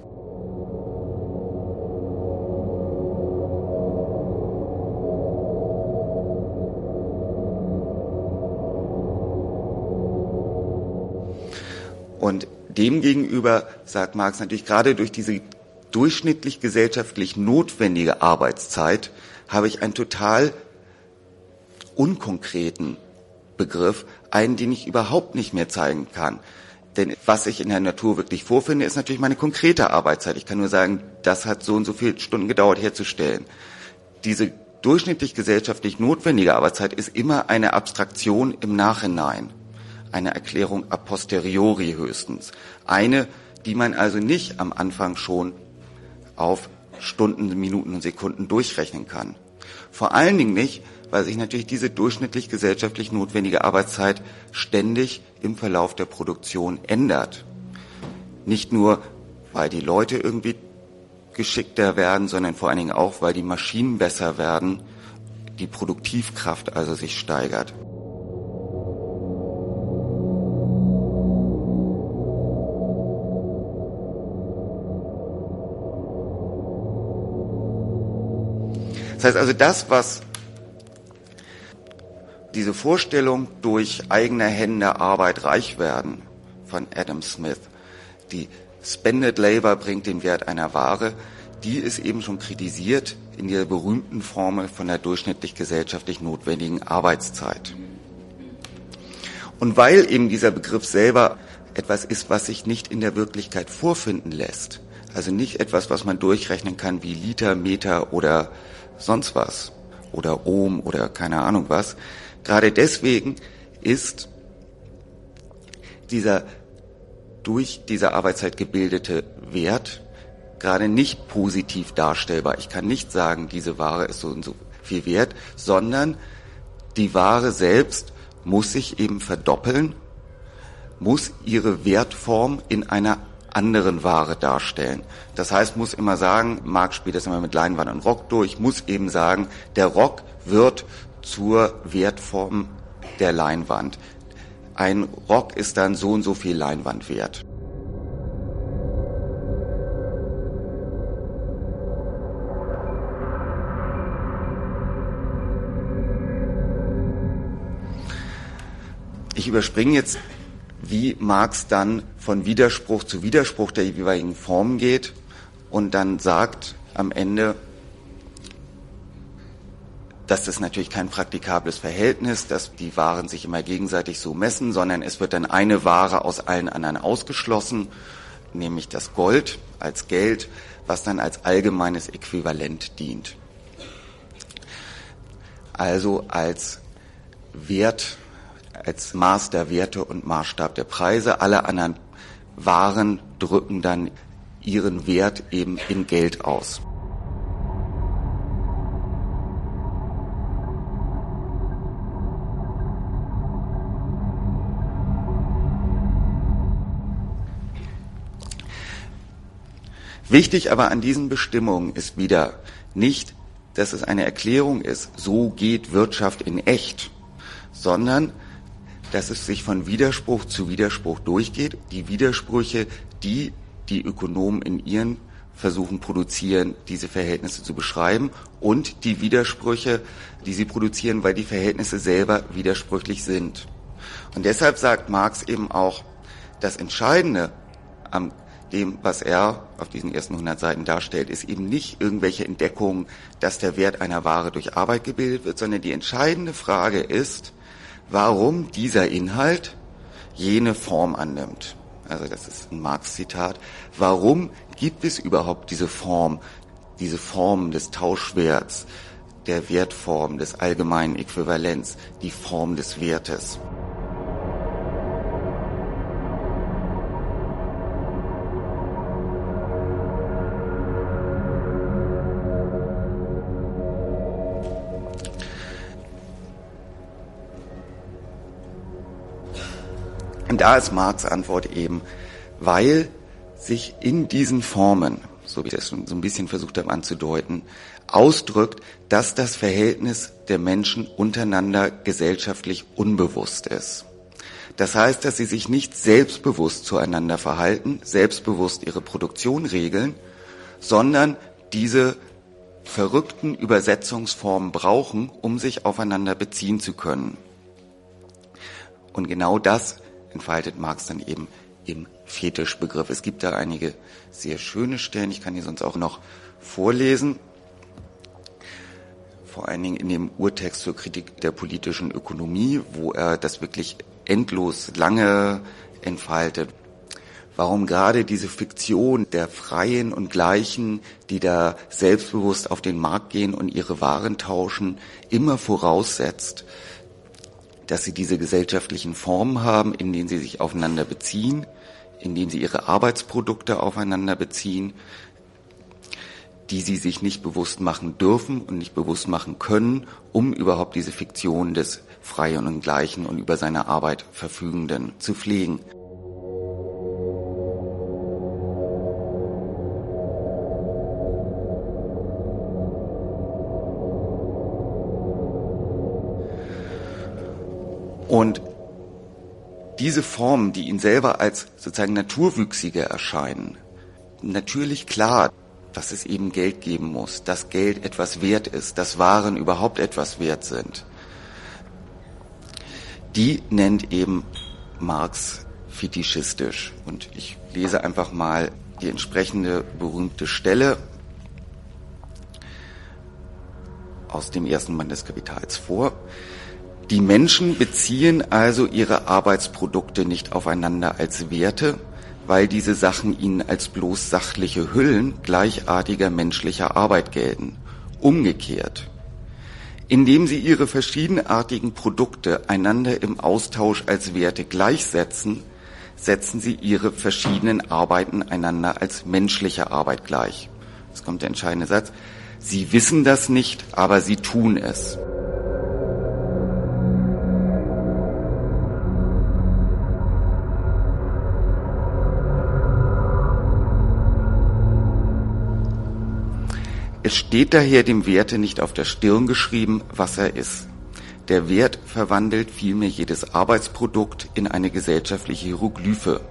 Und demgegenüber sagt Marx natürlich, gerade durch diese durchschnittlich gesellschaftlich notwendige Arbeitszeit habe ich einen total unkonkreten Begriff, einen, den ich überhaupt nicht mehr zeigen kann. Denn was ich in der Natur wirklich vorfinde, ist natürlich meine konkrete Arbeitszeit. Ich kann nur sagen, das hat so und so viele Stunden gedauert herzustellen. Diese durchschnittlich gesellschaftlich notwendige Arbeitszeit ist immer eine Abstraktion im Nachhinein. Eine Erklärung a posteriori höchstens. Eine, die man also nicht am Anfang schon auf Stunden, Minuten und Sekunden durchrechnen kann. Vor allen Dingen nicht, weil sich natürlich diese durchschnittlich gesellschaftlich notwendige Arbeitszeit ständig im Verlauf der Produktion ändert. Nicht nur, weil die Leute irgendwie geschickter werden, sondern vor allen Dingen auch, weil die Maschinen besser werden, die Produktivkraft also sich steigert. Das heißt also, das, was diese Vorstellung durch eigene Hände Arbeit reich werden von Adam Smith, die Spended Labor bringt den Wert einer Ware, die ist eben schon kritisiert in der berühmten Formel von der durchschnittlich gesellschaftlich notwendigen Arbeitszeit. Und weil eben dieser Begriff selber etwas ist, was sich nicht in der Wirklichkeit vorfinden lässt, also nicht etwas, was man durchrechnen kann wie Liter, Meter oder sonst was oder Ohm oder keine Ahnung was. Gerade deswegen ist dieser durch diese Arbeitszeit gebildete Wert gerade nicht positiv darstellbar. Ich kann nicht sagen, diese Ware ist so und so viel wert, sondern die Ware selbst muss sich eben verdoppeln, muss ihre Wertform in einer anderen Ware darstellen. Das heißt, muss immer sagen, Marx spielt das immer mit Leinwand und Rock durch, muss eben sagen, der Rock wird zur Wertform der Leinwand. Ein Rock ist dann so und so viel Leinwand wert. Ich überspringe jetzt wie Marx dann von Widerspruch zu Widerspruch der jeweiligen Formen geht und dann sagt am Ende, dass das natürlich kein praktikables Verhältnis, dass die Waren sich immer gegenseitig so messen, sondern es wird dann eine Ware aus allen anderen ausgeschlossen, nämlich das Gold als Geld, was dann als allgemeines Äquivalent dient. Also als Wert, als Maß der Werte und Maßstab der Preise. Alle anderen Waren drücken dann ihren Wert eben in Geld aus. Wichtig aber an diesen Bestimmungen ist wieder nicht, dass es eine Erklärung ist, so geht Wirtschaft in echt, sondern dass es sich von Widerspruch zu Widerspruch durchgeht. Die Widersprüche, die die Ökonomen in ihren Versuchen produzieren, diese Verhältnisse zu beschreiben, und die Widersprüche, die sie produzieren, weil die Verhältnisse selber widersprüchlich sind. Und deshalb sagt Marx eben auch, das Entscheidende am dem, was er auf diesen ersten hundert Seiten darstellt, ist eben nicht irgendwelche Entdeckungen, dass der Wert einer Ware durch Arbeit gebildet wird, sondern die entscheidende Frage ist, warum dieser Inhalt jene Form annimmt. Also das ist ein Marx-Zitat. Warum gibt es überhaupt diese Form, diese Form des Tauschwerts, der Wertform, des allgemeinen Äquivalents, die Form des Wertes? Und da ist Marx' Antwort eben, weil sich in diesen Formen, so wie ich das schon so ein bisschen versucht habe anzudeuten, ausdrückt, dass das Verhältnis der Menschen untereinander gesellschaftlich unbewusst ist. Das heißt, dass sie sich nicht selbstbewusst zueinander verhalten, selbstbewusst ihre Produktion regeln, sondern diese verrückten Übersetzungsformen brauchen, um sich aufeinander beziehen zu können. Und genau das entfaltet Marx dann eben im Fetischbegriff. Es gibt da einige sehr schöne Stellen, ich kann die sonst auch noch vorlesen, vor allen Dingen in dem Urtext zur Kritik der politischen Ökonomie, wo er das wirklich endlos lange entfaltet. Warum gerade diese Fiktion der Freien und Gleichen, die da selbstbewusst auf den Markt gehen und ihre Waren tauschen, immer voraussetzt, dass sie diese gesellschaftlichen Formen haben, in denen sie sich aufeinander beziehen, in denen sie ihre Arbeitsprodukte aufeinander beziehen, die sie sich nicht bewusst machen dürfen und nicht bewusst machen können, um überhaupt diese Fiktion des Freien und Gleichen und über seine Arbeit Verfügenden zu pflegen. Und diese Formen, die ihn selber als sozusagen naturwüchsige erscheinen, natürlich klar, dass es eben Geld geben muss, dass Geld etwas wert ist, dass Waren überhaupt etwas wert sind, die nennt eben Marx fetischistisch. Und ich lese einfach mal die entsprechende berühmte Stelle aus dem ersten Band des Kapitals vor. Die Menschen beziehen also ihre Arbeitsprodukte nicht aufeinander als Werte, weil diese Sachen ihnen als bloß sachliche Hüllen gleichartiger menschlicher Arbeit gelten. Umgekehrt, indem sie ihre verschiedenartigen Produkte einander im Austausch als Werte gleichsetzen, setzen sie ihre verschiedenen Arbeiten einander als menschliche Arbeit gleich. Jetzt kommt der entscheidende Satz. Sie wissen das nicht, aber sie tun es. Es steht daher dem Werte nicht auf der Stirn geschrieben, was er ist. Der Wert verwandelt vielmehr jedes Arbeitsprodukt in eine gesellschaftliche Hieroglyphe.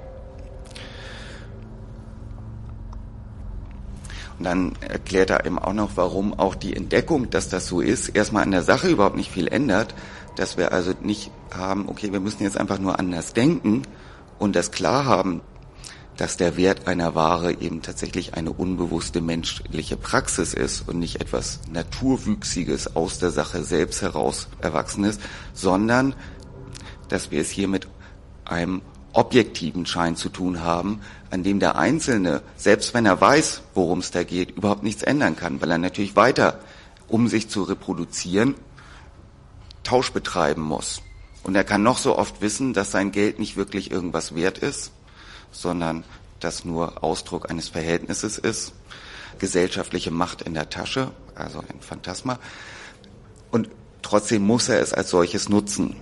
Und dann erklärt er eben auch noch, warum auch die Entdeckung, dass das so ist, erstmal an der Sache überhaupt nicht viel ändert, dass wir also nicht haben, okay, wir müssen jetzt einfach nur anders denken und das Klarhaben, dass der Wert einer Ware eben tatsächlich eine unbewusste menschliche Praxis ist und nicht etwas Naturwüchsiges aus der Sache selbst heraus Erwachsenes, sondern dass wir es hier mit einem objektiven Schein zu tun haben, an dem der Einzelne, selbst wenn er weiß, worum es da geht, überhaupt nichts ändern kann, weil er natürlich weiter, um sich zu reproduzieren, Tausch betreiben muss. Und er kann noch so oft wissen, dass sein Geld nicht wirklich irgendwas wert ist, sondern das nur Ausdruck eines Verhältnisses ist, gesellschaftliche Macht in der Tasche, also ein Phantasma, und trotzdem muss er es als solches nutzen.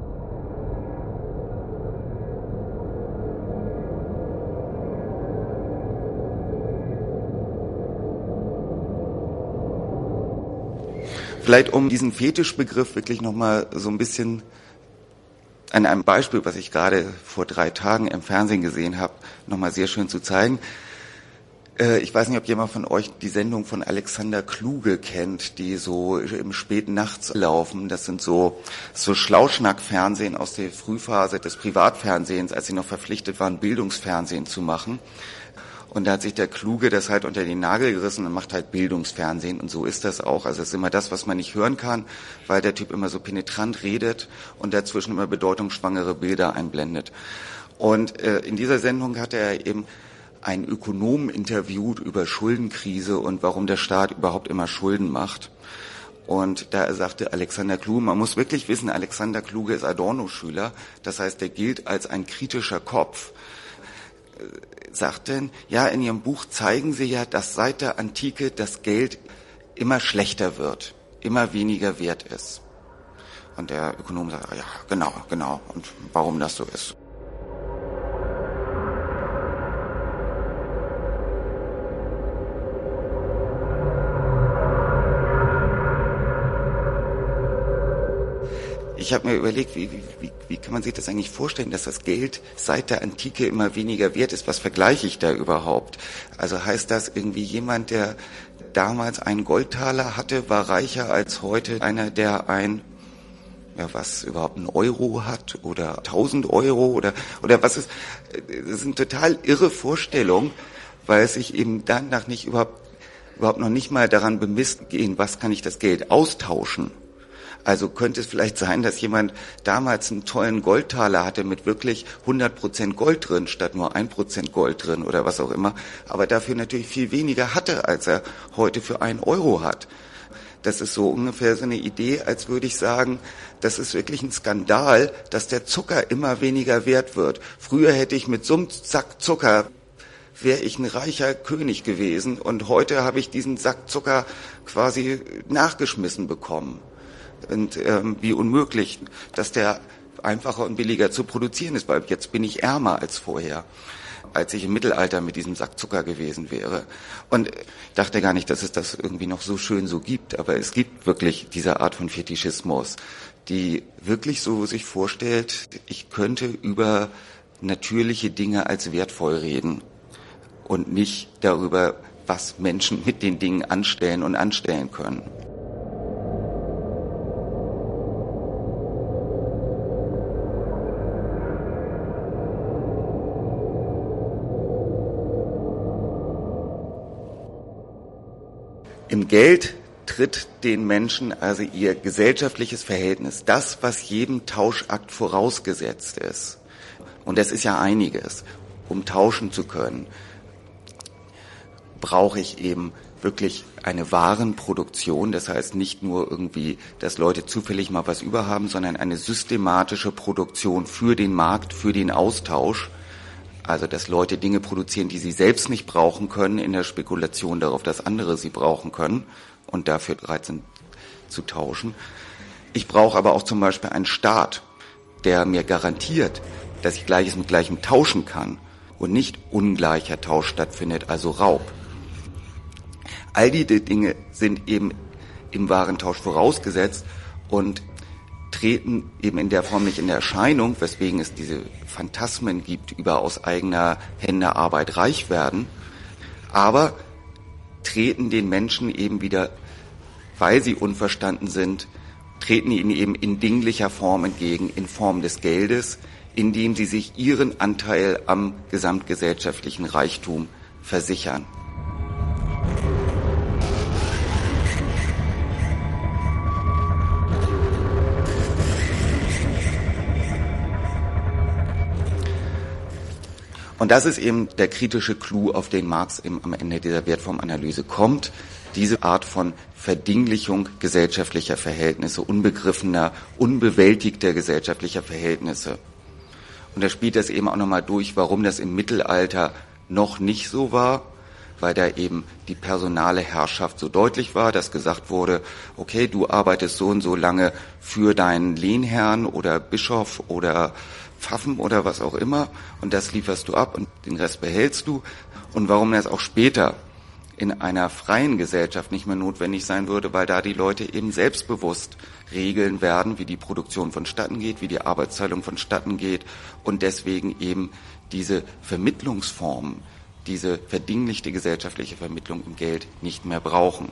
Vielleicht um diesen Fetischbegriff wirklich nochmal so ein bisschen an einem Beispiel, was ich gerade vor drei Tagen im Fernsehen gesehen habe, nochmal sehr schön zu zeigen. Äh, ich weiß nicht, ob jemand von euch die Sendung von Alexander Kluge kennt, die so im späten Nachts laufen. Das sind so, so Schlauschnack-Fernsehen aus der Frühphase des Privatfernsehens, als sie noch verpflichtet waren, Bildungsfernsehen zu machen. Und da hat sich der Kluge das halt unter den Nagel gerissen und macht halt Bildungsfernsehen. Und so ist das auch. Also es ist immer das, was man nicht hören kann, weil der Typ immer so penetrant redet und dazwischen immer bedeutungsschwangere Bilder einblendet. Und äh, in dieser Sendung hat er eben einen Ökonomen interviewt über Schuldenkrise und warum der Staat überhaupt immer Schulden macht. Und da sagte Alexander Kluge, man muss wirklich wissen, Alexander Kluge ist Adorno-Schüler. Das heißt, er gilt als ein kritischer Kopf. Sagten, ja, in Ihrem Buch zeigen Sie ja, dass seit der Antike das Geld immer schlechter wird, immer weniger wert ist. Und der Ökonom sagt, ja, genau, genau, und warum das so ist. Ich habe mir überlegt, wie, wie, wie kann man sich das eigentlich vorstellen, dass das Geld seit der Antike immer weniger wert ist? Was vergleiche ich da überhaupt? Also heißt das irgendwie jemand, der damals einen Goldtaler hatte, war reicher als heute einer, der ein, ja was, überhaupt einen Euro hat oder tausend Euro oder, oder was ist? Das sind total irre Vorstellungen, weil es sich eben danach nicht überhaupt, überhaupt noch nicht mal daran bemisst gehen, was kann ich das Geld austauschen? Also könnte es vielleicht sein, dass jemand damals einen tollen Goldtaler hatte mit wirklich hundert Prozent Gold drin, statt nur ein Prozent Gold drin oder was auch immer, aber dafür natürlich viel weniger hatte, als er heute für einen Euro hat. Das ist so ungefähr so eine Idee, als würde ich sagen, das ist wirklich ein Skandal, dass der Zucker immer weniger wert wird. Früher hätte ich mit so einem Sack Zucker wäre ich ein reicher König gewesen und heute habe ich diesen Sack Zucker quasi nachgeschmissen bekommen. Und ähm, wie unmöglich, dass der einfacher und billiger zu produzieren ist, weil jetzt bin ich ärmer als vorher, als ich im Mittelalter mit diesem Sack Zucker gewesen wäre. Und ich dachte gar nicht, dass es das irgendwie noch so schön so gibt, aber es gibt wirklich diese Art von Fetischismus, die wirklich so sich vorstellt, ich könnte über natürliche Dinge als wertvoll reden und nicht darüber, was Menschen mit den Dingen anstellen und anstellen können. Im Geld tritt den Menschen also ihr gesellschaftliches Verhältnis, das, was jedem Tauschakt vorausgesetzt ist. Und das ist ja einiges. Um tauschen zu können, brauche ich eben wirklich eine Warenproduktion. Das heißt nicht nur irgendwie, dass Leute zufällig mal was überhaben, sondern eine systematische Produktion für den Markt, für den Austausch. Also, dass Leute Dinge produzieren, die sie selbst nicht brauchen können, in der Spekulation darauf, dass andere sie brauchen können und dafür bereit sind zu tauschen. Ich brauche aber auch zum Beispiel einen Staat, der mir garantiert, dass ich Gleiches mit Gleichem tauschen kann und nicht ungleicher Tausch stattfindet, also Raub. All diese Dinge sind eben im Warentausch vorausgesetzt und treten eben in der Form nicht in Erscheinung, weswegen es diese Phantasmen gibt, über aus eigener Hände Arbeit reich werden, aber treten den Menschen eben wieder, weil sie unverstanden sind, treten ihnen eben in dinglicher Form entgegen, in Form des Geldes, indem sie sich ihren Anteil am gesamtgesellschaftlichen Reichtum versichern. Und das ist eben der kritische Clou, auf den Marx eben am Ende dieser Wertformanalyse kommt. Diese Art von Verdinglichung gesellschaftlicher Verhältnisse, unbegriffener, unbewältigter gesellschaftlicher Verhältnisse. Und da spielt das eben auch nochmal durch, warum das im Mittelalter noch nicht so war, weil da eben die personale Herrschaft so deutlich war, dass gesagt wurde, okay, du arbeitest so und so lange für deinen Lehnherrn oder Bischof oder Pfaffen oder was auch immer und das lieferst du ab und den Rest behältst du. Und warum das auch später in einer freien Gesellschaft nicht mehr notwendig sein würde, weil da die Leute eben selbstbewusst regeln werden, wie die Produktion vonstatten geht, wie die Arbeitsteilung vonstatten geht und deswegen eben diese Vermittlungsformen, diese verdinglichte gesellschaftliche Vermittlung im Geld nicht mehr brauchen.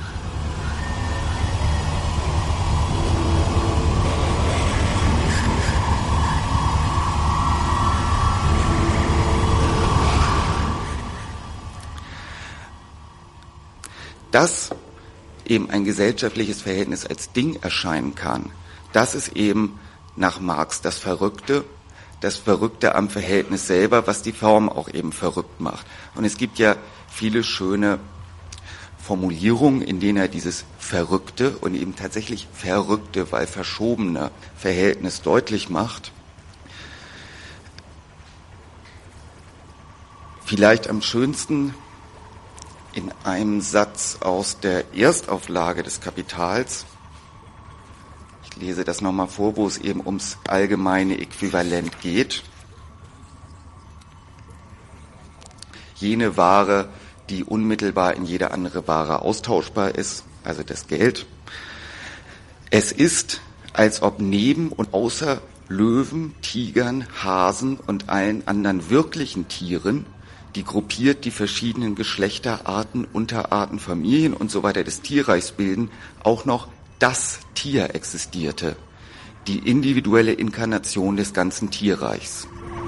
Dass eben ein gesellschaftliches Verhältnis als Ding erscheinen kann, das ist eben nach Marx das Verrückte, das Verrückte am Verhältnis selber, was die Form auch eben verrückt macht. Und es gibt ja viele schöne Formulierungen, in denen er dieses Verrückte und eben tatsächlich Verrückte, weil verschobene Verhältnis deutlich macht. Vielleicht am schönsten in einem Satz aus der Erstauflage des Kapitals. Ich lese das nochmal vor, wo es eben ums allgemeine Äquivalent geht. Jene Ware, die unmittelbar in jede andere Ware austauschbar ist, also das Geld. Es ist, als ob neben und außer Löwen, Tigern, Hasen und allen anderen wirklichen Tieren, die gruppiert die verschiedenen Geschlechterarten, Unterarten, Familien und so weiter des Tierreichs bilden, auch noch das Tier existierte, die individuelle Inkarnation des ganzen Tierreichs.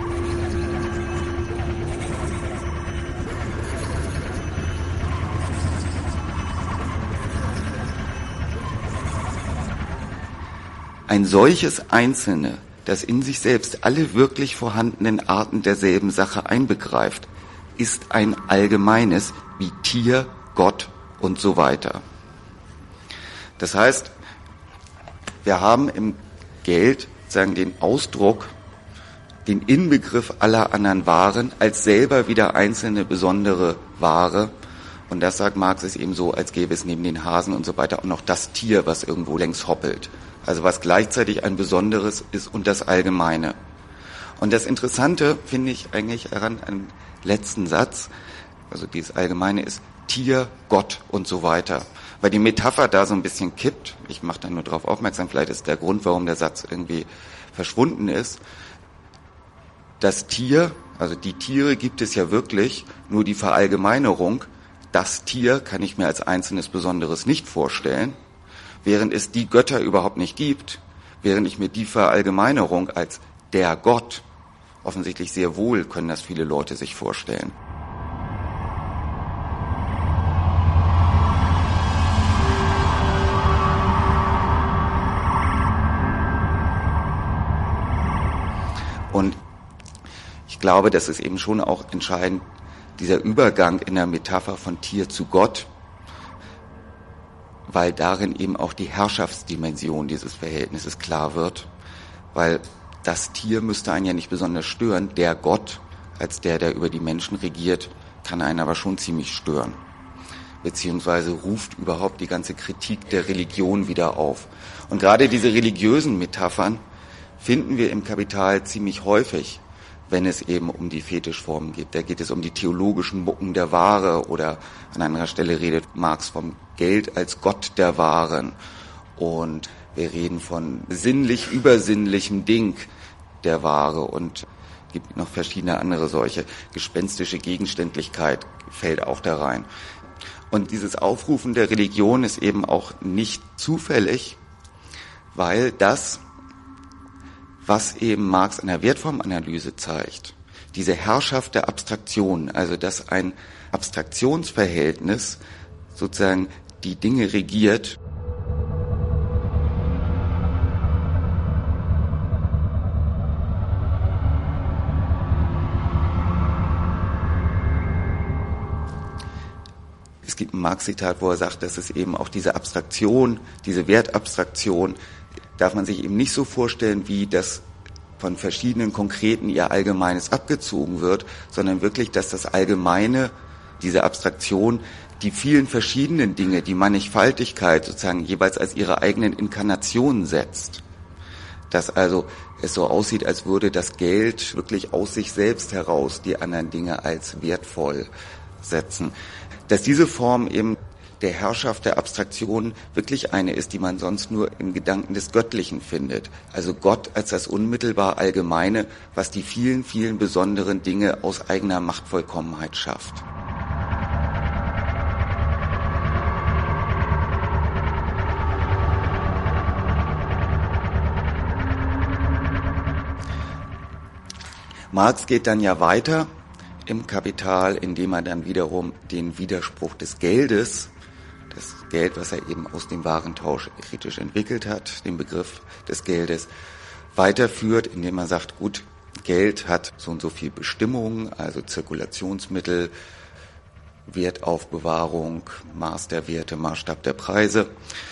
Ein solches Einzelne, das in sich selbst alle wirklich vorhandenen Arten derselben Sache einbegreift, ist ein Allgemeines wie Tier, Gott und so weiter. Das heißt, wir haben im Geld sagen den Ausdruck, den Inbegriff aller anderen Waren als selber wieder einzelne besondere Ware. Und das, sagt Marx, ist eben so, als gäbe es neben den Hasen und so weiter auch noch das Tier, was irgendwo längs hoppelt. Also was gleichzeitig ein Besonderes ist und das Allgemeine. Und das Interessante finde ich eigentlich daran, an letzten Satz, also dieses Allgemeine ist Tier, Gott und so weiter. Weil die Metapher da so ein bisschen kippt, ich mache da nur darauf aufmerksam, vielleicht ist der Grund, warum der Satz irgendwie verschwunden ist. Das Tier, also die Tiere gibt es ja wirklich, nur die Verallgemeinerung, das Tier kann ich mir als einzelnes Besonderes nicht vorstellen, während es die Götter überhaupt nicht gibt, während ich mir die Verallgemeinerung als der Gott offensichtlich sehr wohl können das viele Leute sich vorstellen. Und ich glaube, das ist eben schon auch entscheidend, dieser Übergang in der Metapher von Tier zu Gott, weil darin eben auch die Herrschaftsdimension dieses Verhältnisses klar wird, weil das Tier müsste einen ja nicht besonders stören. Der Gott, als der, der über die Menschen regiert, kann einen aber schon ziemlich stören. Beziehungsweise ruft überhaupt die ganze Kritik der Religion wieder auf. Und gerade diese religiösen Metaphern finden wir im Kapital ziemlich häufig, wenn es eben um die Fetischformen geht. Da geht es um die theologischen Mucken der Ware oder an anderer Stelle redet Marx vom Geld als Gott der Waren. Und wir reden von sinnlich übersinnlichem Ding der Ware und gibt noch verschiedene andere solche. Gespenstische Gegenständlichkeit fällt auch da rein. Und dieses Aufrufen der Religion ist eben auch nicht zufällig, weil das, was eben Marx an der Wertformanalyse zeigt. Diese Herrschaft der Abstraktion, also dass ein Abstraktionsverhältnis sozusagen die Dinge regiert. Es gibt ein Marx-Zitat, wo er sagt, dass es eben auch diese Abstraktion, diese Wertabstraktion, darf man sich eben nicht so vorstellen, wie das von verschiedenen Konkreten ihr Allgemeines abgezogen wird, sondern wirklich, dass das Allgemeine, diese Abstraktion, die vielen verschiedenen Dinge, die Mannigfaltigkeit sozusagen jeweils als ihre eigenen Inkarnationen setzt. Dass also es so aussieht, als würde das Geld wirklich aus sich selbst heraus die anderen Dinge als wertvoll setzen. Dass diese Form eben der Herrschaft der Abstraktion wirklich eine ist, die man sonst nur im Gedanken des Göttlichen findet. Also Gott als das unmittelbar Allgemeine, was die vielen, vielen besonderen Dinge aus eigener Machtvollkommenheit schafft. Marx geht dann ja weiter im Kapital, indem er dann wiederum den Widerspruch des Geldes, das Geld, was er eben aus dem Warentausch kritisch entwickelt hat, den Begriff des Geldes, weiterführt, indem er sagt, gut, Geld hat so und so viel Bestimmungen, also Zirkulationsmittel, Wertaufbewahrung, Maß der Werte, Maßstab der Preise.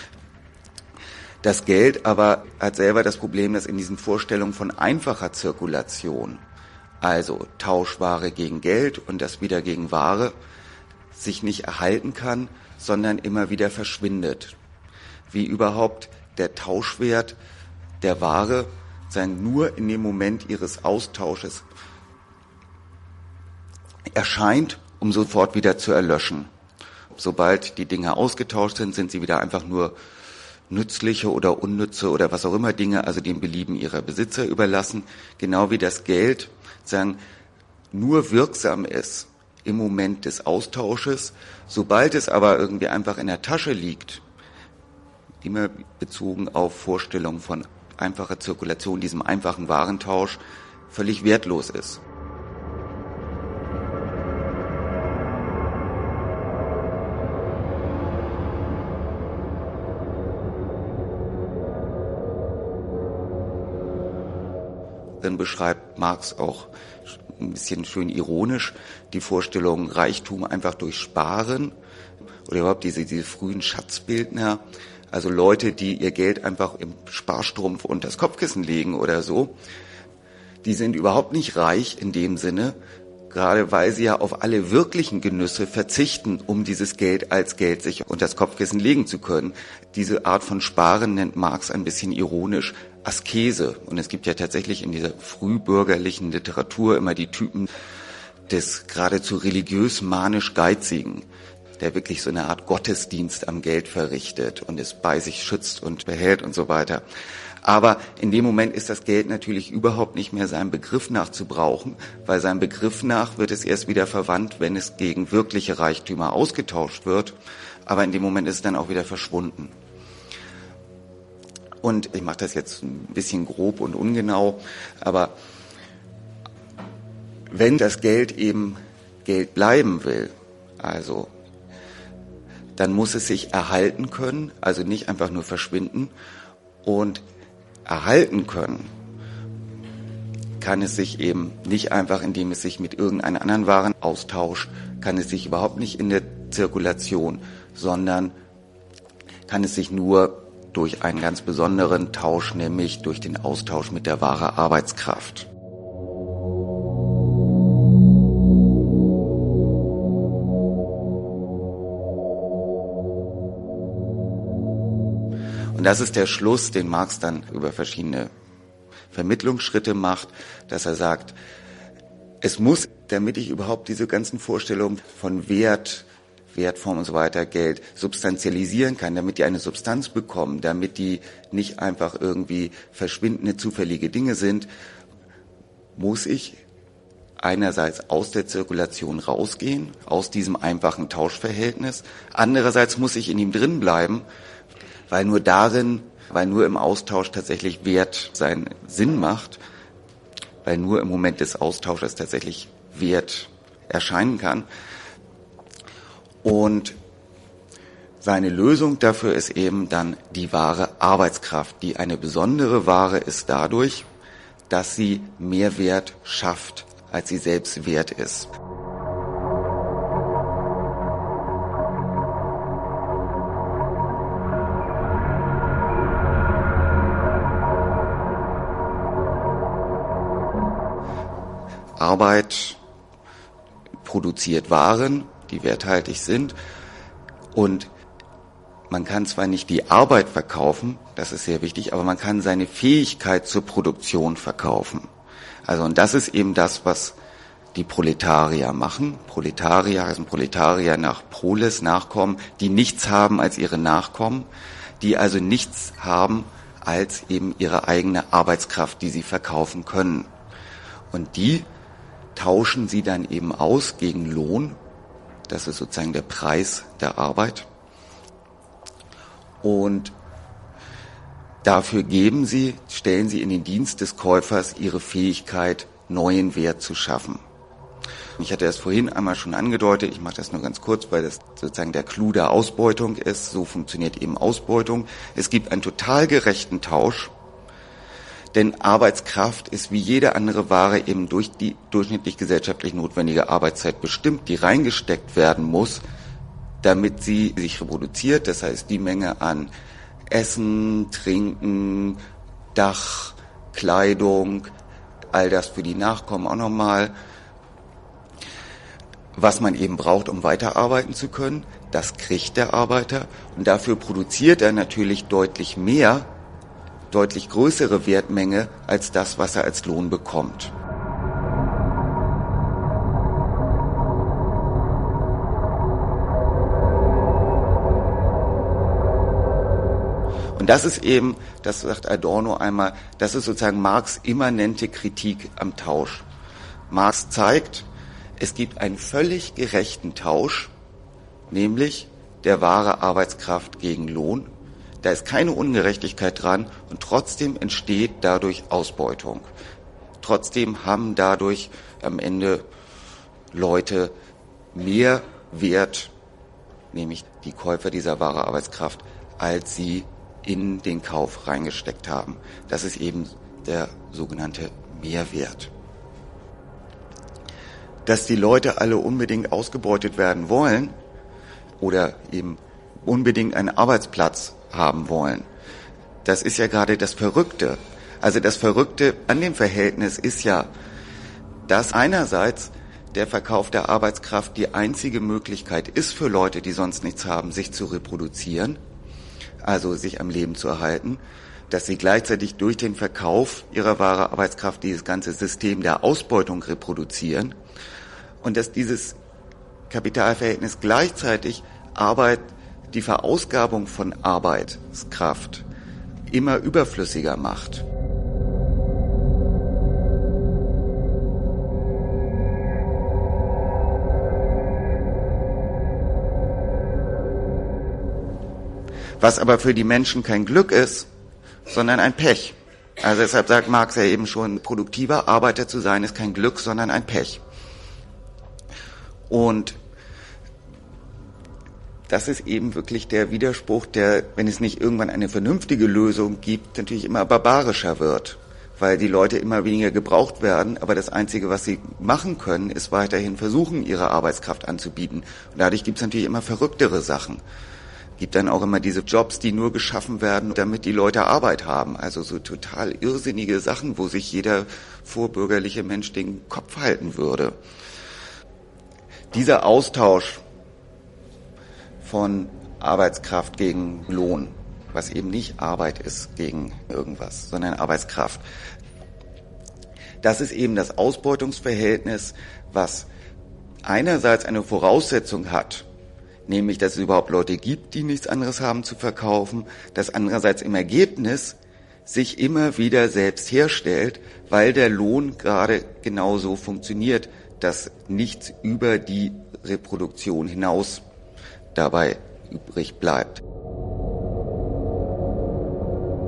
Das Geld aber hat selber das Problem, dass in diesen Vorstellungen von einfacher Zirkulation, also Tauschware gegen Geld und das wieder gegen Ware, sich nicht erhalten kann, sondern immer wieder verschwindet. Wie überhaupt der Tauschwert der Ware sein nur in dem Moment ihres Austausches erscheint, um sofort wieder zu erlöschen. Sobald die Dinge ausgetauscht sind, sind sie wieder einfach nur nützliche oder unnütze oder was auch immer Dinge, also dem Belieben ihrer Besitzer überlassen, genau wie das Geld sagen, nur wirksam ist im Moment des Austausches. Sobald es aber irgendwie einfach in der Tasche liegt, immer bezogen auf Vorstellungen von einfacher Zirkulation, diesem einfachen Warentausch, völlig wertlos ist. Dann beschreibt Marx auch ein bisschen schön ironisch die Vorstellung, Reichtum einfach durch Sparen oder überhaupt diese, diese frühen Schatzbildner, also Leute, die ihr Geld einfach im Sparstrumpf unter das Kopfkissen legen oder so, die sind überhaupt nicht reich in dem Sinne, gerade weil sie ja auf alle wirklichen Genüsse verzichten, um dieses Geld als Geld sich unter das Kopfkissen legen zu können. Diese Art von Sparen nennt Marx ein bisschen ironisch Askese. Und es gibt ja tatsächlich in dieser frühbürgerlichen Literatur immer die Typen des geradezu religiös manisch Geizigen, der wirklich so eine Art Gottesdienst am Geld verrichtet und es bei sich schützt und behält und so weiter. Aber in dem Moment ist das Geld natürlich überhaupt nicht mehr seinem Begriff nach zu brauchen, weil seinem Begriff nach wird es erst wieder verwandt, wenn es gegen wirkliche Reichtümer ausgetauscht wird. Aber in dem Moment ist es dann auch wieder verschwunden. Und ich mache das jetzt ein bisschen grob und ungenau, aber wenn das Geld eben Geld bleiben will, also dann muss es sich erhalten können, also nicht einfach nur verschwinden. Und erhalten können kann es sich eben nicht einfach, indem es sich mit irgendeiner anderen Waren austauscht, kann es sich überhaupt nicht in der Zirkulation, sondern kann es sich nur durch einen ganz besonderen Tausch, nämlich durch den Austausch mit der Ware Arbeitskraft. Und das ist der Schluss, den Marx dann über verschiedene Vermittlungsschritte macht, dass er sagt, es muss, damit ich überhaupt diese ganzen Vorstellungen von Wert, Wertform und so weiter, Geld substantialisieren kann, damit die eine Substanz bekommen, damit die nicht einfach irgendwie verschwindende, zufällige Dinge sind, muss ich einerseits aus der Zirkulation rausgehen, aus diesem einfachen Tauschverhältnis. Andererseits muss ich in ihm drin bleiben, weil nur darin weil nur im Austausch tatsächlich Wert seinen Sinn macht, weil nur im Moment des Austausches tatsächlich Wert erscheinen kann. Und seine Lösung dafür ist eben dann die wahre Arbeitskraft, die eine besondere Ware ist dadurch, dass sie mehr Wert schafft, als sie selbst wert ist. Arbeit produziert Waren, die werthaltig sind, und man kann zwar nicht die Arbeit verkaufen, das ist sehr wichtig, aber man kann seine Fähigkeit zur Produktion verkaufen. Also und das ist eben das, was die Proletarier machen. Proletarier heißen Proletarier nach Proles, Nachkommen, die nichts haben als ihre Nachkommen, die also nichts haben als eben ihre eigene Arbeitskraft, die sie verkaufen können. Und die tauschen sie dann eben aus gegen Lohn. Das ist sozusagen der Preis der Arbeit. Und dafür geben sie, stellen sie in den Dienst des Käufers ihre Fähigkeit, neuen Wert zu schaffen. Ich hatte das vorhin einmal schon angedeutet, ich mache das nur ganz kurz, weil das sozusagen der Clou der Ausbeutung ist. So funktioniert eben Ausbeutung. Es gibt einen total gerechten Tausch. Denn Arbeitskraft ist wie jede andere Ware eben durch die durchschnittlich gesellschaftlich notwendige Arbeitszeit bestimmt, die reingesteckt werden muss, damit sie sich reproduziert. Das heißt, die Menge an Essen, Trinken, Dach, Kleidung, all das für die Nachkommen auch nochmal, was man eben braucht, um weiterarbeiten zu können, das kriegt der Arbeiter. Und dafür produziert er natürlich deutlich mehr, deutlich größere Wertmenge als das, was er als Lohn bekommt. Und das ist eben, das sagt Adorno einmal, das ist sozusagen Marx' immanente Kritik am Tausch. Marx zeigt, es gibt einen völlig gerechten Tausch, nämlich der wahre Arbeitskraft gegen Lohn. Da ist keine Ungerechtigkeit dran und trotzdem entsteht dadurch Ausbeutung. Trotzdem haben dadurch am Ende Leute mehr Wert, nämlich die Käufer dieser wahre Arbeitskraft, als sie in den Kauf reingesteckt haben. Das ist eben der sogenannte Mehrwert. Dass die Leute alle unbedingt ausgebeutet werden wollen oder eben unbedingt einen Arbeitsplatz haben wollen. Das ist ja gerade das Verrückte. Also das Verrückte an dem Verhältnis ist ja, dass einerseits der Verkauf der Arbeitskraft die einzige Möglichkeit ist für Leute, die sonst nichts haben, sich zu reproduzieren, also sich am Leben zu erhalten, dass sie gleichzeitig durch den Verkauf ihrer wahren Arbeitskraft dieses ganze System der Ausbeutung reproduzieren und dass dieses Kapitalverhältnis gleichzeitig Arbeit, die Verausgabung von Arbeitskraft immer überflüssiger macht. Was aber für die Menschen kein Glück ist, sondern ein Pech. Also deshalb sagt Marx ja eben schon, produktiver Arbeiter zu sein ist kein Glück, sondern ein Pech. Und das ist eben wirklich der Widerspruch, der, wenn es nicht irgendwann eine vernünftige Lösung gibt, natürlich immer barbarischer wird, weil die Leute immer weniger gebraucht werden, aber das Einzige, was sie machen können, ist weiterhin versuchen, ihre Arbeitskraft anzubieten. Und dadurch gibt es natürlich immer verrücktere Sachen. Es gibt dann auch immer diese Jobs, die nur geschaffen werden, damit die Leute Arbeit haben. Also so total irrsinnige Sachen, wo sich jeder vorbürgerliche Mensch den Kopf halten würde. Dieser Austausch von Arbeitskraft gegen Lohn, was eben nicht Arbeit ist gegen irgendwas, sondern Arbeitskraft. Das ist eben das Ausbeutungsverhältnis, was einerseits eine Voraussetzung hat, nämlich, dass es überhaupt Leute gibt, die nichts anderes haben zu verkaufen, das andererseits im Ergebnis sich immer wieder selbst herstellt, weil der Lohn gerade genauso funktioniert, dass nichts über die Reproduktion hinaus dabei übrig bleibt.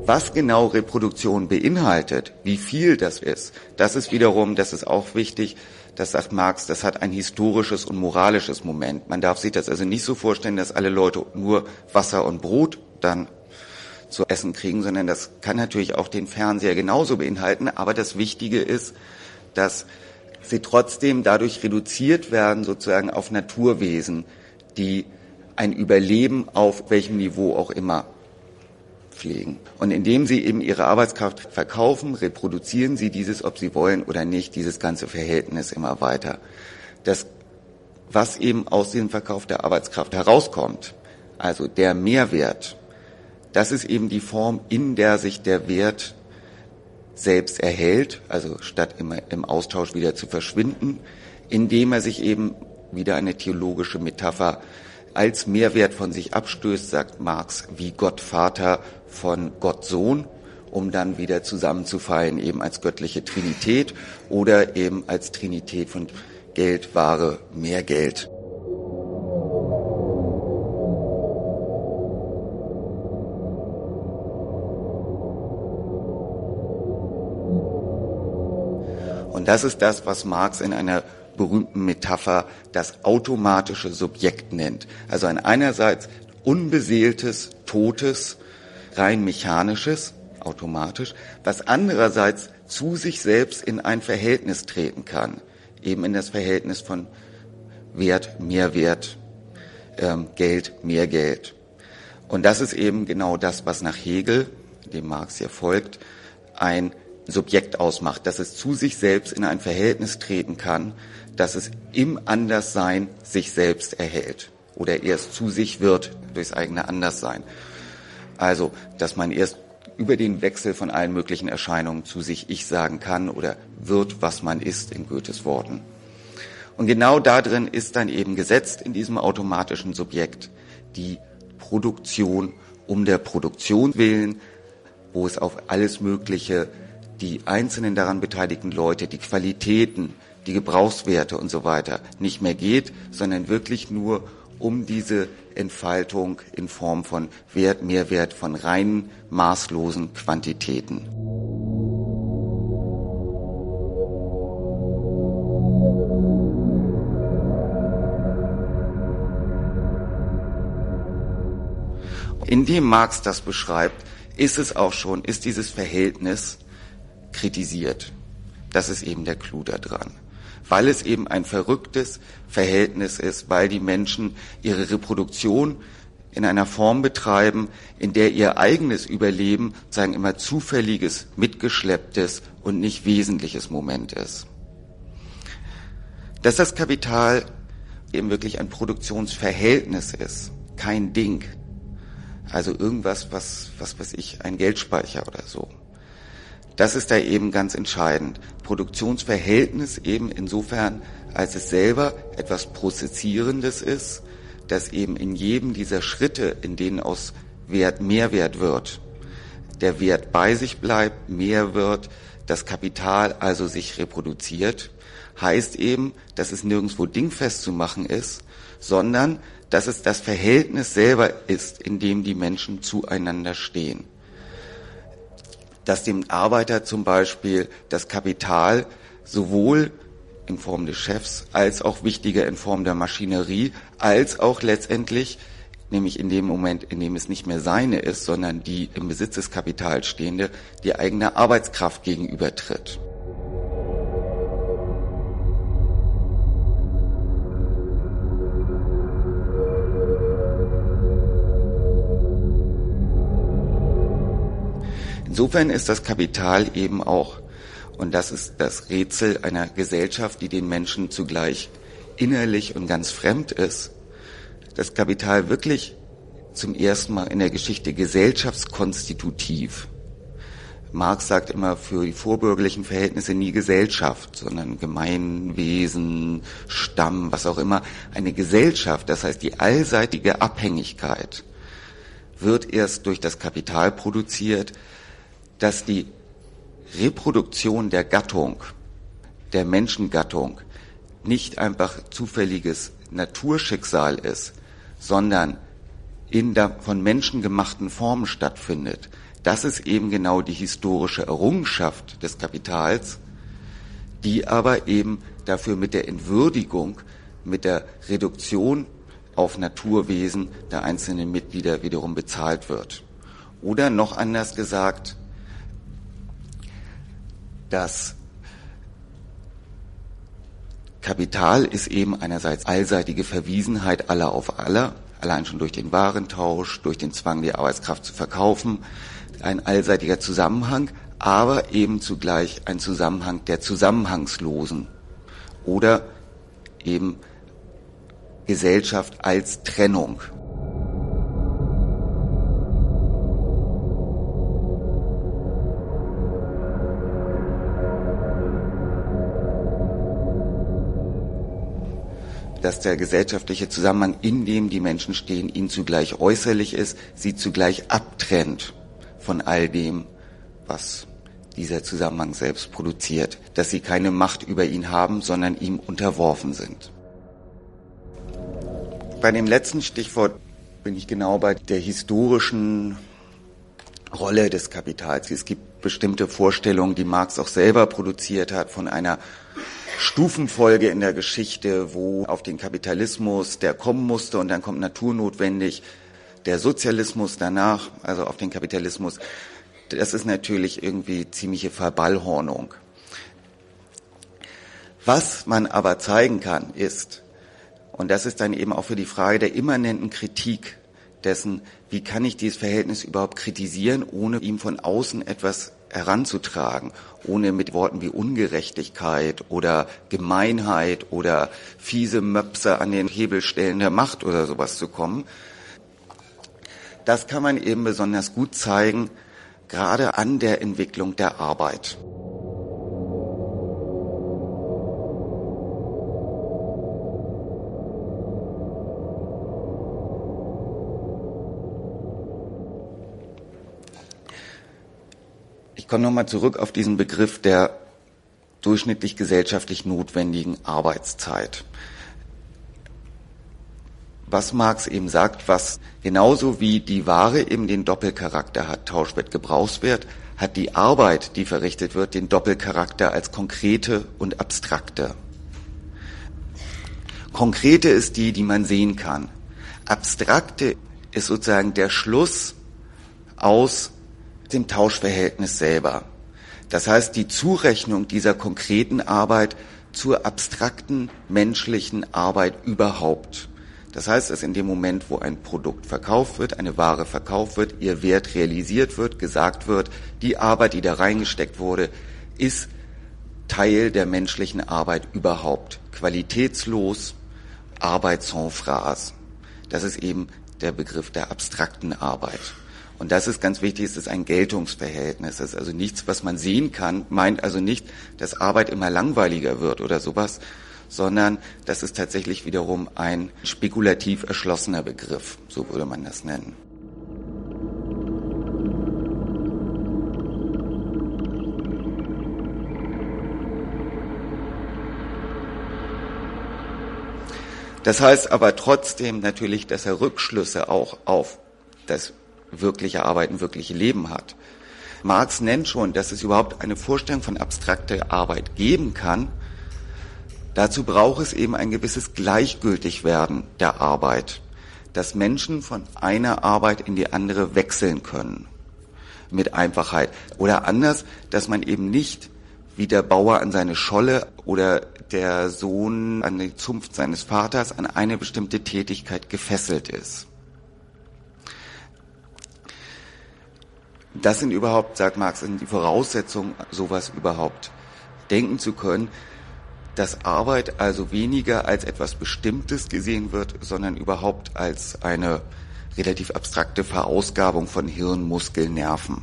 Was genau Reproduktion beinhaltet, wie viel das ist, das ist wiederum, das ist auch wichtig, das sagt Marx, das hat ein historisches und moralisches Moment. Man darf sich das also nicht so vorstellen, dass alle Leute nur Wasser und Brot dann zu essen kriegen, sondern das kann natürlich auch den Fernseher genauso beinhalten. Aber das Wichtige ist, dass sie trotzdem dadurch reduziert werden, sozusagen auf Naturwesen, die ein Überleben auf welchem Niveau auch immer pflegen. Und indem sie eben ihre Arbeitskraft verkaufen, reproduzieren sie dieses, ob sie wollen oder nicht, dieses ganze Verhältnis immer weiter. Das, was eben aus dem Verkauf der Arbeitskraft herauskommt, also der Mehrwert, das ist eben die Form, in der sich der Wert selbst erhält, also statt immer im Austausch wieder zu verschwinden, indem er sich eben, wieder eine theologische Metapher, als Mehrwert von sich abstößt, sagt Marx, wie Gott Vater von Gott Sohn, um dann wieder zusammenzufallen, eben als göttliche Trinität oder eben als Trinität von Geld, Ware, mehr Geld. Und das ist das, was Marx in einer berühmten Metapher das automatische Subjekt nennt. Also ein einerseits unbeseeltes, totes, rein mechanisches, automatisch, was andererseits zu sich selbst in ein Verhältnis treten kann, eben in das Verhältnis von Wert, Mehrwert, ähm, Geld, mehr Geld. Und das ist eben genau das, was nach Hegel, dem Marx hier folgt, ein Subjekt ausmacht, dass es zu sich selbst in ein Verhältnis treten kann, dass es im Anderssein sich selbst erhält oder erst zu sich wird durchs eigene Anderssein. Also, dass man erst über den Wechsel von allen möglichen Erscheinungen zu sich Ich sagen kann oder wird, was man ist, in Goethes Worten. Und genau da drin ist dann eben gesetzt in diesem automatischen Subjekt die Produktion um der Produktion willen, wo es auf alles Mögliche, die einzelnen daran beteiligten Leute, die Qualitäten, die Gebrauchswerte und so weiter nicht mehr geht, sondern wirklich nur um diese Entfaltung in Form von Wert, Mehrwert, von reinen, maßlosen Quantitäten. Indem Marx das beschreibt, ist es auch schon, ist dieses Verhältnis kritisiert. Das ist eben der Clou da dran. Weil es eben ein verrücktes Verhältnis ist, weil die Menschen ihre Reproduktion in einer Form betreiben, in der ihr eigenes Überleben, sagen immer zufälliges, mitgeschlepptes und nicht wesentliches Moment ist. Dass das Kapital eben wirklich ein Produktionsverhältnis ist, kein Ding. Also irgendwas, was, was weiß ich, ein Geldspeicher oder so. Das ist da eben ganz entscheidend. Produktionsverhältnis eben insofern, als es selber etwas Prozessierendes ist, dass eben in jedem dieser Schritte, in denen aus Wert Mehrwert wird, der Wert bei sich bleibt, mehr wird, das Kapital also sich reproduziert, heißt eben, dass es nirgendwo dingfest zu machen ist, sondern dass es das Verhältnis selber ist, in dem die Menschen zueinander stehen. Dass dem Arbeiter zum Beispiel das Kapital sowohl in Form des Chefs als auch wichtiger in Form der Maschinerie, als auch letztendlich, nämlich in dem Moment, in dem es nicht mehr seine ist, sondern die im Besitz des Kapitals stehende, die eigene Arbeitskraft gegenübertritt. Insofern ist das Kapital eben auch, und das ist das Rätsel einer Gesellschaft, die den Menschen zugleich innerlich und ganz fremd ist, das Kapital wirklich zum ersten Mal in der Geschichte gesellschaftskonstitutiv. Marx sagt immer, für die vorbürgerlichen Verhältnisse nie Gesellschaft, sondern Gemeinwesen, Stamm, was auch immer. Eine Gesellschaft, das heißt die allseitige Abhängigkeit, wird erst durch das Kapital produziert, dass die Reproduktion der Gattung, der Menschengattung, nicht einfach zufälliges Naturschicksal ist, sondern in der von Menschen gemachten Formen stattfindet. das ist eben genau die historische Errungenschaft des Kapitals, die aber eben dafür mit der Entwürdigung, mit der Reduktion auf Naturwesen der einzelnen Mitglieder wiederum bezahlt wird. Oder noch anders gesagt, das Kapital ist eben einerseits allseitige Verwiesenheit aller auf aller, allein schon durch den Warentausch, durch den Zwang, die Arbeitskraft zu verkaufen, ein allseitiger Zusammenhang, aber eben zugleich ein Zusammenhang der Zusammenhangslosen oder eben Gesellschaft als Trennung. Dass der gesellschaftliche Zusammenhang, in dem die Menschen stehen, ihnen zugleich äußerlich ist, sie zugleich abtrennt von all dem, was dieser Zusammenhang selbst produziert, dass sie keine Macht über ihn haben, sondern ihm unterworfen sind. Bei dem letzten Stichwort bin ich genau bei der historischen Rolle des Kapitals. Es gibt bestimmte Vorstellungen, die Marx auch selber produziert hat, von einer Stufenfolge in der Geschichte, wo auf den Kapitalismus der kommen musste und dann kommt naturnotwendig der Sozialismus danach, also auf den Kapitalismus. Das ist natürlich irgendwie ziemliche Verballhornung. Was man aber zeigen kann, ist, und das ist dann eben auch für die Frage der immanenten Kritik dessen, wie kann ich dieses Verhältnis überhaupt kritisieren, ohne ihm von außen etwas heranzutragen, ohne mit Worten wie Ungerechtigkeit oder Gemeinheit oder fiese Möpse an den Hebelstellen der Macht oder sowas zu kommen. Das kann man eben besonders gut zeigen, gerade an der Entwicklung der Arbeit. Ich komme nochmal zurück auf diesen Begriff der durchschnittlich gesellschaftlich notwendigen Arbeitszeit. Was Marx eben sagt, was genauso wie die Ware eben den Doppelcharakter hat, Tauschwert, Gebrauchswert, hat die Arbeit, die verrichtet wird, den Doppelcharakter als konkrete und abstrakte. Konkrete ist die, die man sehen kann. Abstrakte ist sozusagen der Schluss aus dem Tauschverhältnis selber. Das heißt, die Zurechnung dieser konkreten Arbeit zur abstrakten menschlichen Arbeit überhaupt. Das heißt, dass in dem Moment, wo ein Produkt verkauft wird, eine Ware verkauft wird, ihr Wert realisiert wird, gesagt wird, die Arbeit, die da reingesteckt wurde, ist Teil der menschlichen Arbeit überhaupt. Qualitätslos, Arbeit sans phrase. Das ist eben der Begriff der abstrakten Arbeit. Und das ist ganz wichtig, es ist ein Geltungsverhältnis. Das ist also nichts, was man sehen kann, meint also nicht, dass Arbeit immer langweiliger wird oder sowas, sondern das ist tatsächlich wiederum ein spekulativ erschlossener Begriff, so würde man das nennen. Das heißt aber trotzdem natürlich, dass er Rückschlüsse auch auf das wirkliche Arbeiten, wirkliche Leben hat. Marx nennt schon, dass es überhaupt eine Vorstellung von abstrakter Arbeit geben kann. Dazu braucht es eben ein gewisses Gleichgültigwerden der Arbeit, dass Menschen von einer Arbeit in die andere wechseln können, mit Einfachheit. Oder anders, dass man eben nicht wie der Bauer an seine Scholle oder der Sohn an die Zunft seines Vaters an eine bestimmte Tätigkeit gefesselt ist. Das sind überhaupt, sagt Marx, sind die Voraussetzungen, sowas überhaupt denken zu können, dass Arbeit also weniger als etwas Bestimmtes gesehen wird, sondern überhaupt als eine relativ abstrakte Verausgabung von Hirn, Muskel, Nerven.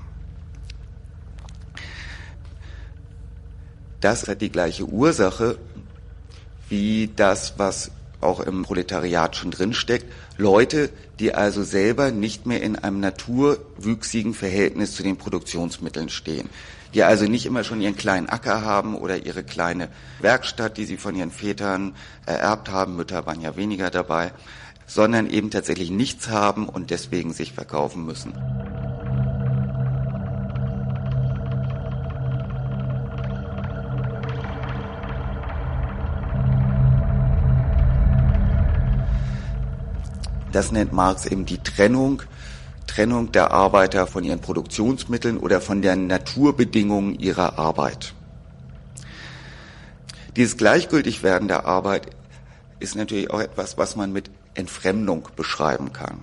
Das hat die gleiche Ursache wie das, was auch im Proletariat schon drinsteckt. Leute, die also selber nicht mehr in einem naturwüchsigen Verhältnis zu den Produktionsmitteln stehen. Die also nicht immer schon ihren kleinen Acker haben oder ihre kleine Werkstatt, die sie von ihren Vätern ererbt haben, Mütter waren ja weniger dabei, sondern eben tatsächlich nichts haben und deswegen sich verkaufen müssen. Das nennt Marx eben die Trennung, Trennung der Arbeiter von ihren Produktionsmitteln oder von den Naturbedingungen ihrer Arbeit. Dieses Gleichgültigwerden der Arbeit ist natürlich auch etwas, was man mit Entfremdung beschreiben kann.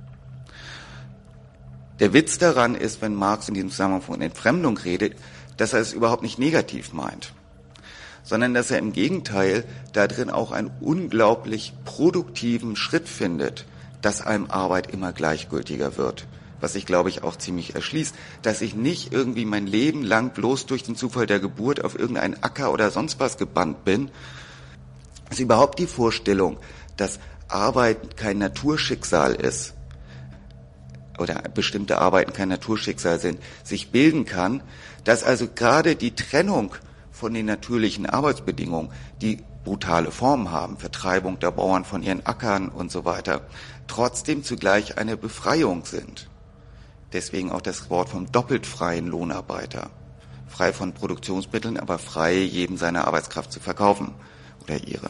Der Witz daran ist, wenn Marx in diesem Zusammenhang von Entfremdung redet, dass er es überhaupt nicht negativ meint, sondern dass er im Gegenteil darin auch einen unglaublich produktiven Schritt findet, dass einem Arbeit immer gleichgültiger wird. Was sich, glaube ich, auch ziemlich erschließt, dass ich nicht irgendwie mein Leben lang bloß durch den Zufall der Geburt auf irgendeinen Acker oder sonst was gebannt bin. Es ist überhaupt die Vorstellung, dass Arbeit kein Naturschicksal ist oder bestimmte Arbeiten kein Naturschicksal sind, sich bilden kann, dass also gerade die Trennung von den natürlichen Arbeitsbedingungen, die brutale Formen haben, Vertreibung der Bauern von ihren Ackern und so weiter, trotzdem zugleich eine Befreiung sind. Deswegen auch das Wort vom doppelt freien Lohnarbeiter. Frei von Produktionsmitteln, aber frei, jedem seine Arbeitskraft zu verkaufen oder ihre.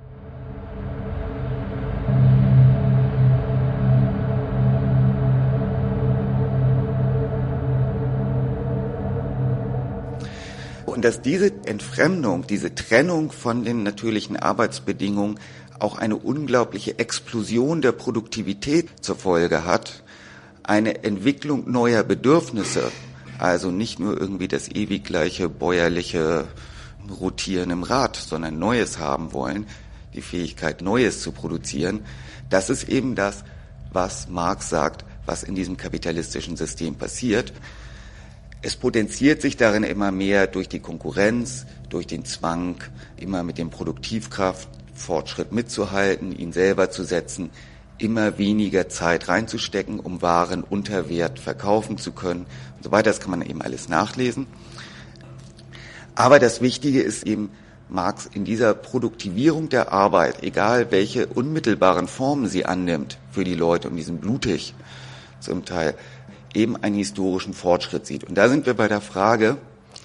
Und dass diese Entfremdung, diese Trennung von den natürlichen Arbeitsbedingungen auch eine unglaubliche Explosion der Produktivität zur Folge hat, eine Entwicklung neuer Bedürfnisse, also nicht nur irgendwie das ewig gleiche bäuerliche Rotieren im Rad, sondern Neues haben wollen, die Fähigkeit, Neues zu produzieren, das ist eben das, was Marx sagt, was in diesem kapitalistischen System passiert. Es potenziert sich darin immer mehr durch die Konkurrenz, durch den Zwang, immer mit dem Produktivkraftfortschritt mitzuhalten, ihn selber zu setzen, immer weniger Zeit reinzustecken, um Waren unter Wert verkaufen zu können und so weiter. Das kann man eben alles nachlesen. Aber das Wichtige ist eben, Marx in dieser Produktivierung der Arbeit, egal welche unmittelbaren Formen sie annimmt für die Leute, und die sind blutig zum Teil, eben einen historischen Fortschritt sieht. Und da sind wir bei der Frage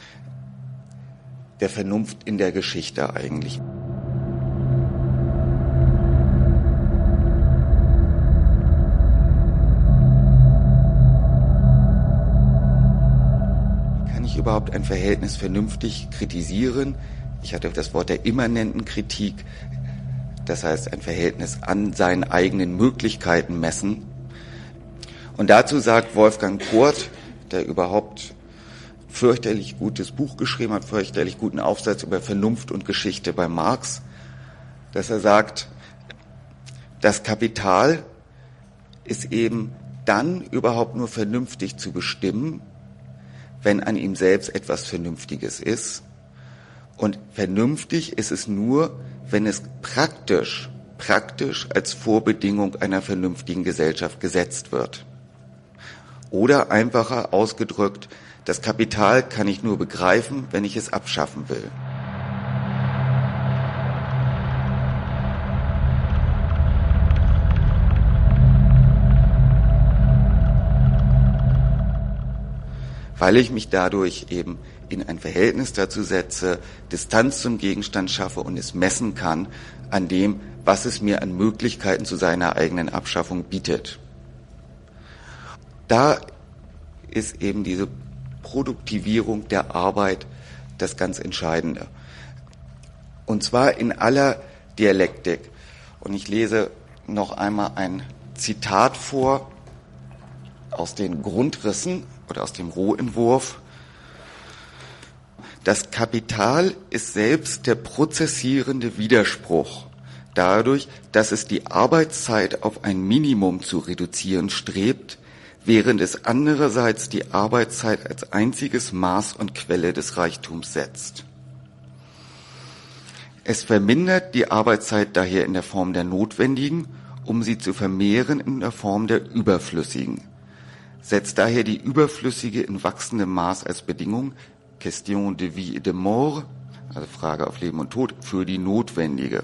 der Vernunft in der Geschichte eigentlich. Wie kann ich überhaupt ein Verhältnis vernünftig kritisieren? Ich hatte das Wort der immanenten Kritik, das heißt ein Verhältnis an seinen eigenen Möglichkeiten messen. Und dazu sagt Wolfgang Kurt, der überhaupt fürchterlich gutes Buch geschrieben hat, fürchterlich guten Aufsatz über Vernunft und Geschichte bei Marx, dass er sagt, das Kapital ist eben dann überhaupt nur vernünftig zu bestimmen, wenn an ihm selbst etwas Vernünftiges ist. Und vernünftig ist es nur, wenn es praktisch, praktisch als Vorbedingung einer vernünftigen Gesellschaft gesetzt wird. Oder einfacher ausgedrückt, das Kapital kann ich nur begreifen, wenn ich es abschaffen will. Weil ich mich dadurch eben in ein Verhältnis dazu setze, Distanz zum Gegenstand schaffe und es messen kann an dem, was es mir an Möglichkeiten zu seiner eigenen Abschaffung bietet. Da ist eben diese Produktivierung der Arbeit das ganz Entscheidende. Und zwar in aller Dialektik. Und ich lese noch einmal ein Zitat vor aus den Grundrissen oder aus dem Rohentwurf. Das Kapital ist selbst der prozessierende Widerspruch, dadurch, dass es die Arbeitszeit auf ein Minimum zu reduzieren strebt, während es andererseits die Arbeitszeit als einziges Maß und Quelle des Reichtums setzt. Es vermindert die Arbeitszeit daher in der Form der notwendigen, um sie zu vermehren in der Form der überflüssigen, setzt daher die überflüssige in wachsendem Maß als Bedingung, Question de vie et de mort, also Frage auf Leben und Tod, für die notwendige.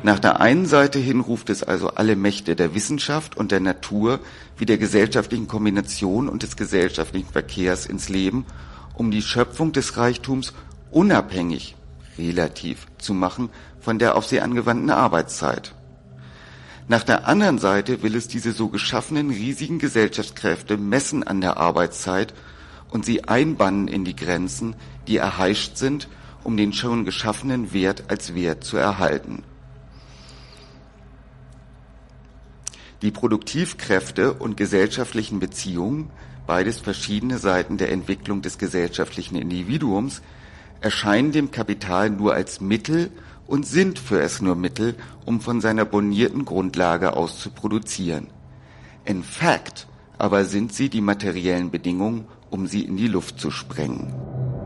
Nach der einen Seite hin ruft es also alle Mächte der Wissenschaft und der Natur wie der gesellschaftlichen Kombination und des gesellschaftlichen Verkehrs ins Leben, um die Schöpfung des Reichtums unabhängig, relativ, zu machen von der auf sie angewandten Arbeitszeit. Nach der anderen Seite will es diese so geschaffenen riesigen Gesellschaftskräfte messen an der Arbeitszeit und sie einbannen in die Grenzen, die erheischt sind, um den schon geschaffenen Wert als Wert zu erhalten. Die Produktivkräfte und gesellschaftlichen Beziehungen, beides verschiedene Seiten der Entwicklung des gesellschaftlichen Individuums, erscheinen dem Kapital nur als Mittel und sind für es nur Mittel, um von seiner bornierten Grundlage aus zu produzieren. In fact aber sind sie die materiellen Bedingungen, um sie in die Luft zu sprengen.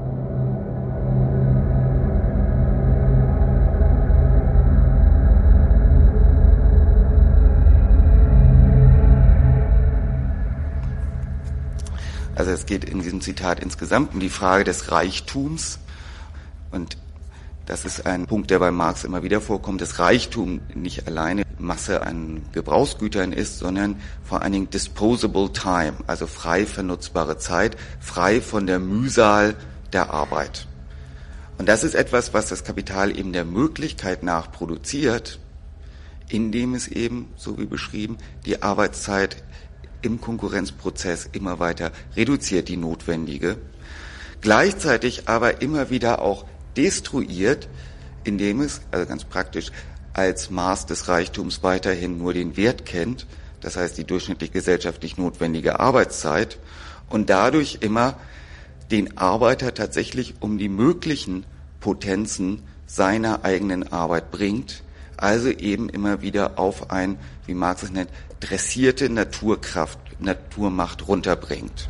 Also es geht in diesem Zitat insgesamt um die Frage des Reichtums. Und das ist ein Punkt, der bei Marx immer wieder vorkommt, dass Reichtum nicht alleine Masse an Gebrauchsgütern ist, sondern vor allen Dingen disposable time, also frei vernutzbare Zeit, frei von der Mühsal der Arbeit. Und das ist etwas, was das Kapital eben der Möglichkeit nach produziert, indem es eben, so wie beschrieben, die Arbeitszeit im Konkurrenzprozess immer weiter reduziert, die notwendige, gleichzeitig aber immer wieder auch destruiert, indem es, also ganz praktisch, als Maß des Reichtums weiterhin nur den Wert kennt, das heißt die durchschnittlich gesellschaftlich notwendige Arbeitszeit, und dadurch immer den Arbeiter tatsächlich um die möglichen Potenzen seiner eigenen Arbeit bringt, also eben immer wieder auf ein, wie Marx es nennt, dressierte Naturkraft, Naturmacht runterbringt.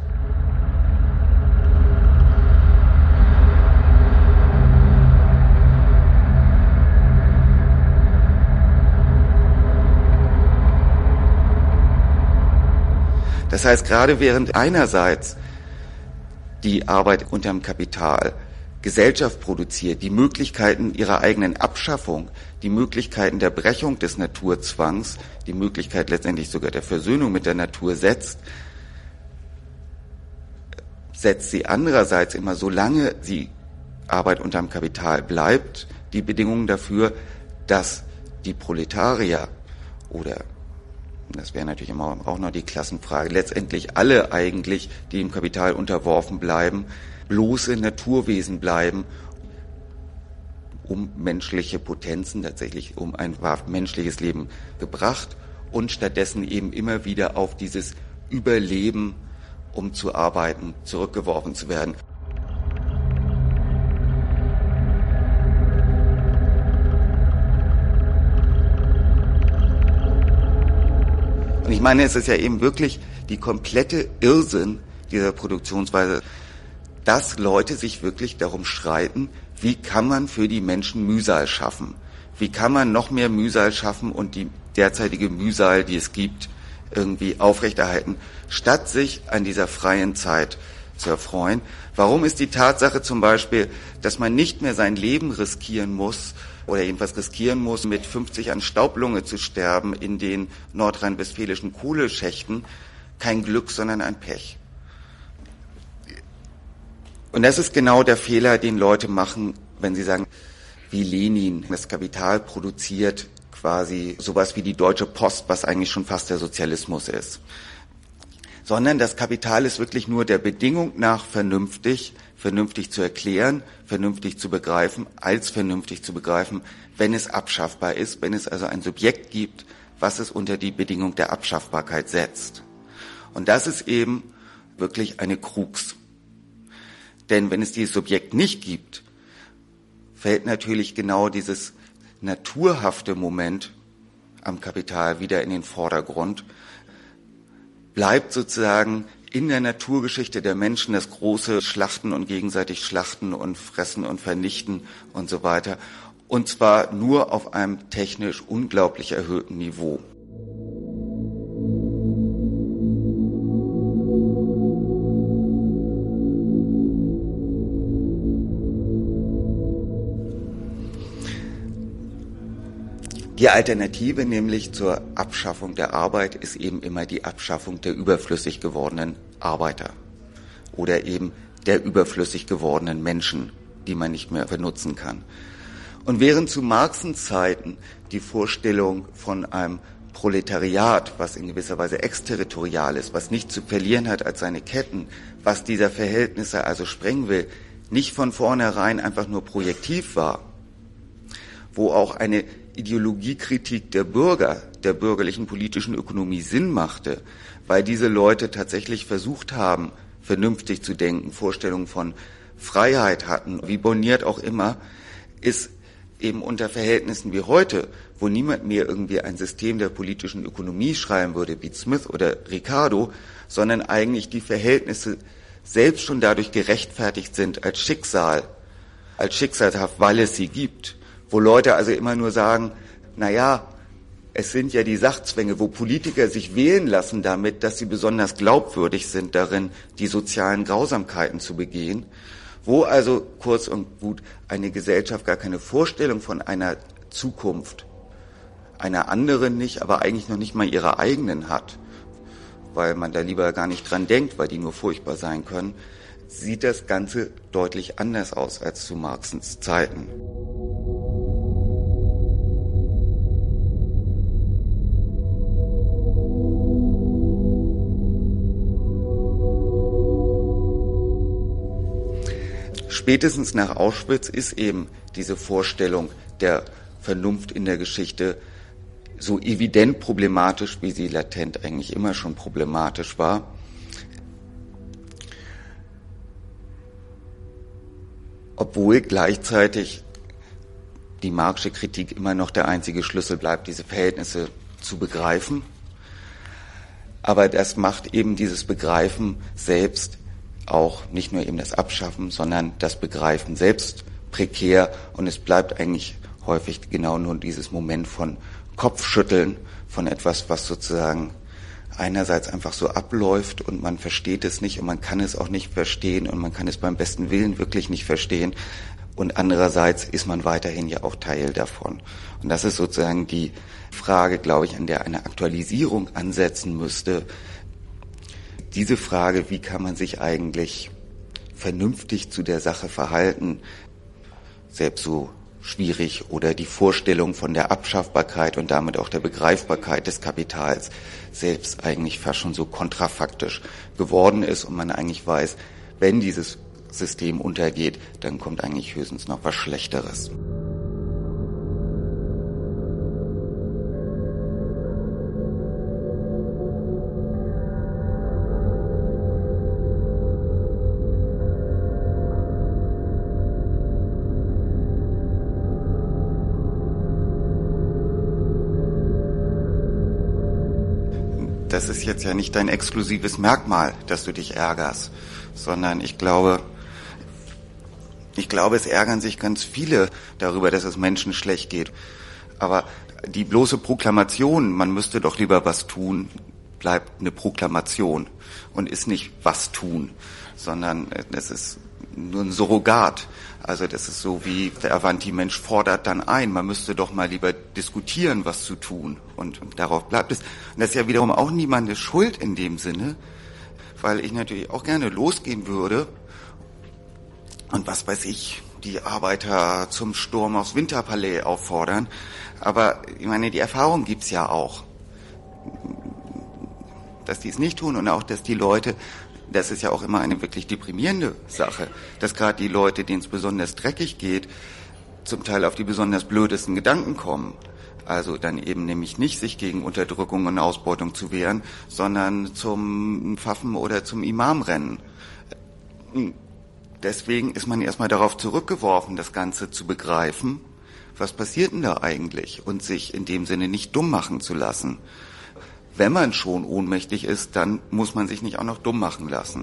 Das heißt, gerade während einerseits die Arbeit unterm Kapital Gesellschaft produziert, die Möglichkeiten ihrer eigenen Abschaffung, die Möglichkeiten der Brechung des Naturzwangs, die Möglichkeit letztendlich sogar der Versöhnung mit der Natur setzt, setzt sie andererseits immer, solange die Arbeit unterm Kapital bleibt, die Bedingungen dafür, dass die Proletarier oder, das wäre natürlich immer auch noch die Klassenfrage, letztendlich alle eigentlich, die dem Kapital unterworfen bleiben, bloße Naturwesen bleiben, um menschliche Potenzen tatsächlich, um ein wahrhaft menschliches Leben gebracht und stattdessen eben immer wieder auf dieses Überleben, um zu arbeiten, zurückgeworfen zu werden. Und ich meine, es ist ja eben wirklich die komplette Irrsinn dieser Produktionsweise, dass Leute sich wirklich darum streiten, wie kann man für die Menschen Mühsal schaffen? Wie kann man noch mehr Mühsal schaffen und die derzeitige Mühsal, die es gibt, irgendwie aufrechterhalten, statt sich an dieser freien Zeit zu erfreuen? Warum ist die Tatsache zum Beispiel, dass man nicht mehr sein Leben riskieren muss, oder jedenfalls riskieren muss, mit fünfzig an Staublunge zu sterben in den nordrhein-westfälischen Kohleschächten, kein Glück, sondern ein Pech? Und das ist genau der Fehler, den Leute machen, wenn sie sagen, wie Lenin, das Kapital produziert quasi sowas wie die Deutsche Post, was eigentlich schon fast der Sozialismus ist. Sondern das Kapital ist wirklich nur der Bedingung nach vernünftig, vernünftig zu erklären, vernünftig zu begreifen, als vernünftig zu begreifen, wenn es abschaffbar ist, wenn es also ein Subjekt gibt, was es unter die Bedingung der Abschaffbarkeit setzt. Und das ist eben wirklich eine Krux. Denn wenn es dieses Subjekt nicht gibt, fällt natürlich genau dieses naturhafte Moment am Kapital wieder in den Vordergrund, bleibt sozusagen in der Naturgeschichte der Menschen das große Schlachten und gegenseitig Schlachten und Fressen und Vernichten und so weiter. Und zwar nur auf einem technisch unglaublich erhöhten Niveau. Die Alternative nämlich zur Abschaffung der Arbeit ist eben immer die Abschaffung der überflüssig gewordenen Arbeiter oder eben der überflüssig gewordenen Menschen, die man nicht mehr benutzen kann. Und während zu Marxens Zeiten die Vorstellung von einem Proletariat, was in gewisser Weise exterritorial ist, was nichts zu verlieren hat als seine Ketten, was dieser Verhältnisse also sprengen will, nicht von vornherein einfach nur projektiv war, wo auch eine Ideologiekritik der Bürger, der bürgerlichen politischen Ökonomie Sinn machte, weil diese Leute tatsächlich versucht haben, vernünftig zu denken, Vorstellungen von Freiheit hatten, wie borniert auch immer, ist eben unter Verhältnissen wie heute, wo niemand mehr irgendwie ein System der politischen Ökonomie schreiben würde, wie Smith oder Ricardo, sondern eigentlich die Verhältnisse selbst schon dadurch gerechtfertigt sind als Schicksal, als schicksalhaft, weil es sie gibt. Wo Leute also immer nur sagen, na ja, es sind ja die Sachzwänge, wo Politiker sich wählen lassen damit, dass sie besonders glaubwürdig sind darin, die sozialen Grausamkeiten zu begehen, wo also kurz und gut eine Gesellschaft gar keine Vorstellung von einer Zukunft, einer anderen nicht, aber eigentlich noch nicht mal ihrer eigenen hat, weil man da lieber gar nicht dran denkt, weil die nur furchtbar sein können, sieht das Ganze deutlich anders aus als zu Marxens Zeiten. Spätestens nach Auschwitz ist eben diese Vorstellung der Vernunft in der Geschichte so evident problematisch, wie sie latent eigentlich immer schon problematisch war. Obwohl gleichzeitig die Marxische Kritik immer noch der einzige Schlüssel bleibt, diese Verhältnisse zu begreifen. Aber das macht eben dieses Begreifen selbst auch nicht nur eben das Abschaffen, sondern das Begreifen selbst prekär, und es bleibt eigentlich häufig genau nur dieses Moment von Kopfschütteln, von etwas, was sozusagen einerseits einfach so abläuft und man versteht es nicht und man kann es auch nicht verstehen und man kann es beim besten Willen wirklich nicht verstehen, und andererseits ist man weiterhin ja auch Teil davon. Und das ist sozusagen die Frage, glaube ich, an der eine Aktualisierung ansetzen müsste. Diese Frage, wie kann man sich eigentlich vernünftig zu der Sache verhalten, selbst so schwierig, oder die Vorstellung von der Abschaffbarkeit und damit auch der Begreifbarkeit des Kapitals selbst eigentlich fast schon so kontrafaktisch geworden ist und man eigentlich weiß, wenn dieses System untergeht, dann kommt eigentlich höchstens noch was Schlechteres. Das ist jetzt ja nicht dein exklusives Merkmal, dass du dich ärgerst, sondern ich glaube, ich glaube, es ärgern sich ganz viele darüber, dass es Menschen schlecht geht. Aber die bloße Proklamation, man müsste doch lieber was tun, bleibt eine Proklamation und ist nicht was tun, sondern es ist nur ein Surrogat. Also das ist so wie der Avanti-Mensch fordert dann ein, man müsste doch mal lieber diskutieren, was zu tun. Und, und darauf bleibt es. Und das ist ja wiederum auch niemandes Schuld in dem Sinne, weil ich natürlich auch gerne losgehen würde und was weiß ich, die Arbeiter zum Sturm aufs Winterpalais auffordern. Aber ich meine, die Erfahrung gibt's ja auch, dass die es nicht tun und auch, dass die Leute, das ist ja auch immer eine wirklich deprimierende Sache, dass gerade die Leute, denen es besonders dreckig geht, zum Teil auf die besonders blödesten Gedanken kommen. Also dann eben nämlich nicht sich gegen Unterdrückung und Ausbeutung zu wehren, sondern zum Pfaffen oder zum Imam rennen. Deswegen ist man erstmal darauf zurückgeworfen, das Ganze zu begreifen. Was passiert denn da eigentlich? Und sich in dem Sinne nicht dumm machen zu lassen. Wenn man schon ohnmächtig ist, dann muss man sich nicht auch noch dumm machen lassen.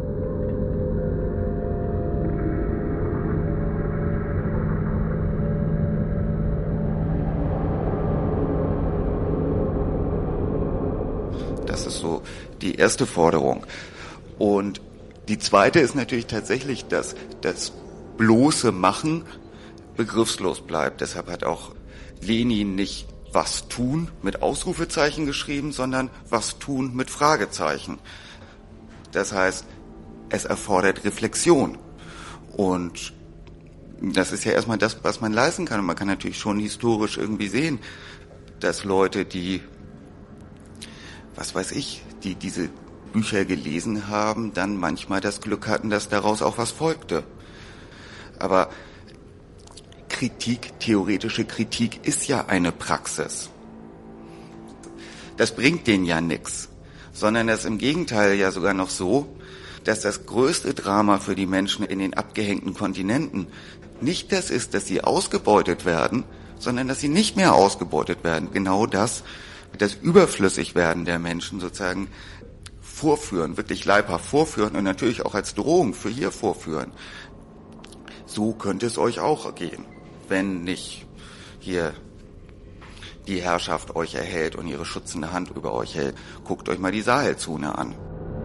Das ist so die erste Forderung. Und die zweite ist natürlich tatsächlich, dass das bloße Machen begriffslos bleibt. Deshalb hat auch Lenin nicht was tun mit Ausrufezeichen geschrieben, sondern was tun mit Fragezeichen. Das heißt, es erfordert Reflexion. Und das ist ja erstmal das, was man leisten kann. Und man kann natürlich schon historisch irgendwie sehen, dass Leute, die, was weiß ich, die diese Bücher gelesen haben, dann manchmal das Glück hatten, dass daraus auch was folgte. Aber Kritik, theoretische Kritik ist ja eine Praxis. Das bringt denen ja nichts, sondern das ist im Gegenteil ja sogar noch so, dass das größte Drama für die Menschen in den abgehängten Kontinenten nicht das ist, dass sie ausgebeutet werden, sondern dass sie nicht mehr ausgebeutet werden. Genau das, das Überflüssigwerden der Menschen sozusagen vorführen, wirklich leibhaft vorführen und natürlich auch als Drohung für hier vorführen. So könnte es euch auch gehen, wenn nicht hier die Herrschaft euch erhält und ihre schützende Hand über euch hält. Guckt euch mal die Sahelzone an.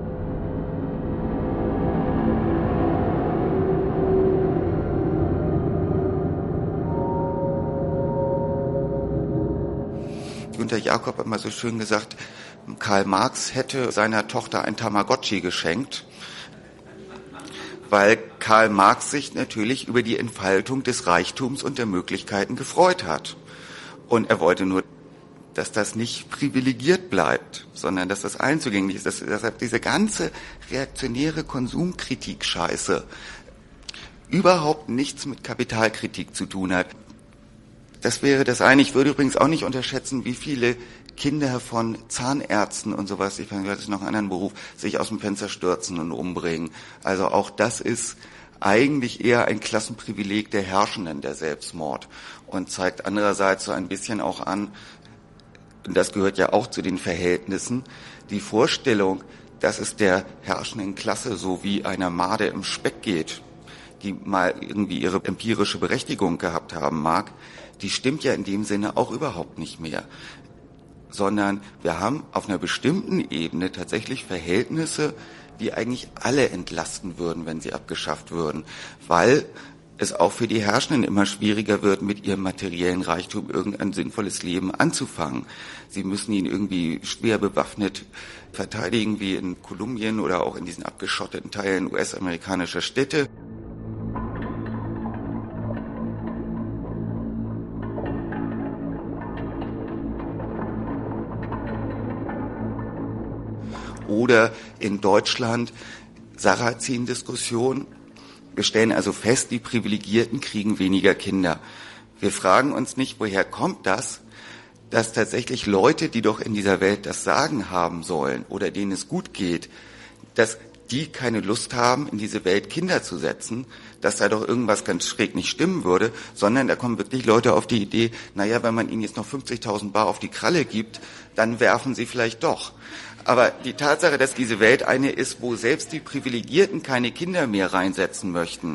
Günter Jakob hat mal so schön gesagt, Karl Marx hätte seiner Tochter ein Tamagotchi geschenkt, weil Karl Marx sich natürlich über die Entfaltung des Reichtums und der Möglichkeiten gefreut hat. Und er wollte nur, dass das nicht privilegiert bleibt, sondern dass das allen zugänglich ist. Dass, deshalb diese ganze reaktionäre Konsumkritik-Scheiße überhaupt nichts mit Kapitalkritik zu tun hat. Das wäre das eine. Ich würde übrigens auch nicht unterschätzen, wie viele Kinder von Zahnärzten und sowas, ich weiß, das ist noch einen anderen Beruf, sich aus dem Fenster stürzen und umbringen. Also auch das ist eigentlich eher ein Klassenprivileg der Herrschenden, der Selbstmord. Und zeigt andererseits so ein bisschen auch an, und das gehört ja auch zu den Verhältnissen, die Vorstellung, dass es der herrschenden Klasse so wie einer Made im Speck geht, die mal irgendwie ihre empirische Berechtigung gehabt haben mag, die stimmt ja in dem Sinne auch überhaupt nicht mehr. Sondern wir haben auf einer bestimmten Ebene tatsächlich Verhältnisse, die eigentlich alle entlasten würden, wenn sie abgeschafft würden. Weil es auch für die Herrschenden immer schwieriger wird, mit ihrem materiellen Reichtum irgendein sinnvolles Leben anzufangen. Sie müssen ihn irgendwie schwer bewaffnet verteidigen, wie in Kolumbien oder auch in diesen abgeschotteten Teilen U S-amerikanischer Städte. Oder in Deutschland Sarrazin-Diskussion. Wir stellen also fest, die Privilegierten kriegen weniger Kinder. Wir fragen uns nicht, woher kommt das, dass tatsächlich Leute, die doch in dieser Welt das Sagen haben sollen oder denen es gut geht, dass die keine Lust haben, in diese Welt Kinder zu setzen, dass da doch irgendwas ganz schräg nicht stimmen würde, sondern da kommen wirklich Leute auf die Idee, naja, wenn man ihnen jetzt noch fünfzigtausend Bar auf die Kralle gibt, dann werfen sie vielleicht doch. Aber die Tatsache, dass diese Welt eine ist, wo selbst die Privilegierten keine Kinder mehr reinsetzen möchten,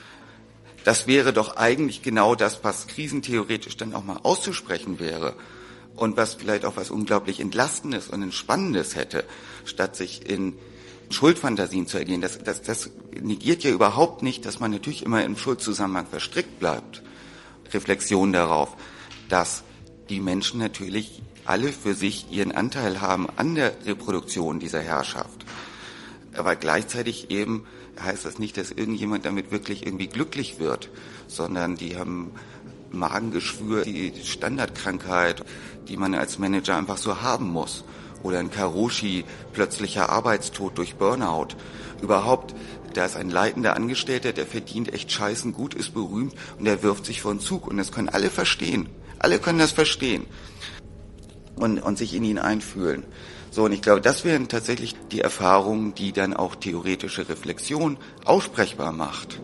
das wäre doch eigentlich genau das, was krisentheoretisch dann auch mal auszusprechen wäre und was vielleicht auch was unglaublich Entlastendes und Entspannendes hätte, statt sich in Schuldfantasien zu ergehen. Das, das, das negiert ja überhaupt nicht, dass man natürlich immer im Schuldzusammenhang verstrickt bleibt. Reflexion darauf, dass die Menschen natürlich alle für sich ihren Anteil haben an der Reproduktion dieser Herrschaft. Aber gleichzeitig eben heißt das nicht, dass irgendjemand damit wirklich irgendwie glücklich wird, sondern die haben Magengeschwür, die Standardkrankheit, die man als Manager einfach so haben muss. Oder ein Karoshi, plötzlicher Arbeitstod durch Burnout. Überhaupt, da ist ein leitender Angestellter, der verdient echt scheißen gut, ist berühmt und der wirft sich vor den Zug. Und das können alle verstehen. Alle können das verstehen. Und, und sich in ihn einfühlen. So, und ich glaube, das wären tatsächlich die Erfahrungen, die dann auch theoretische Reflexion aussprechbar macht.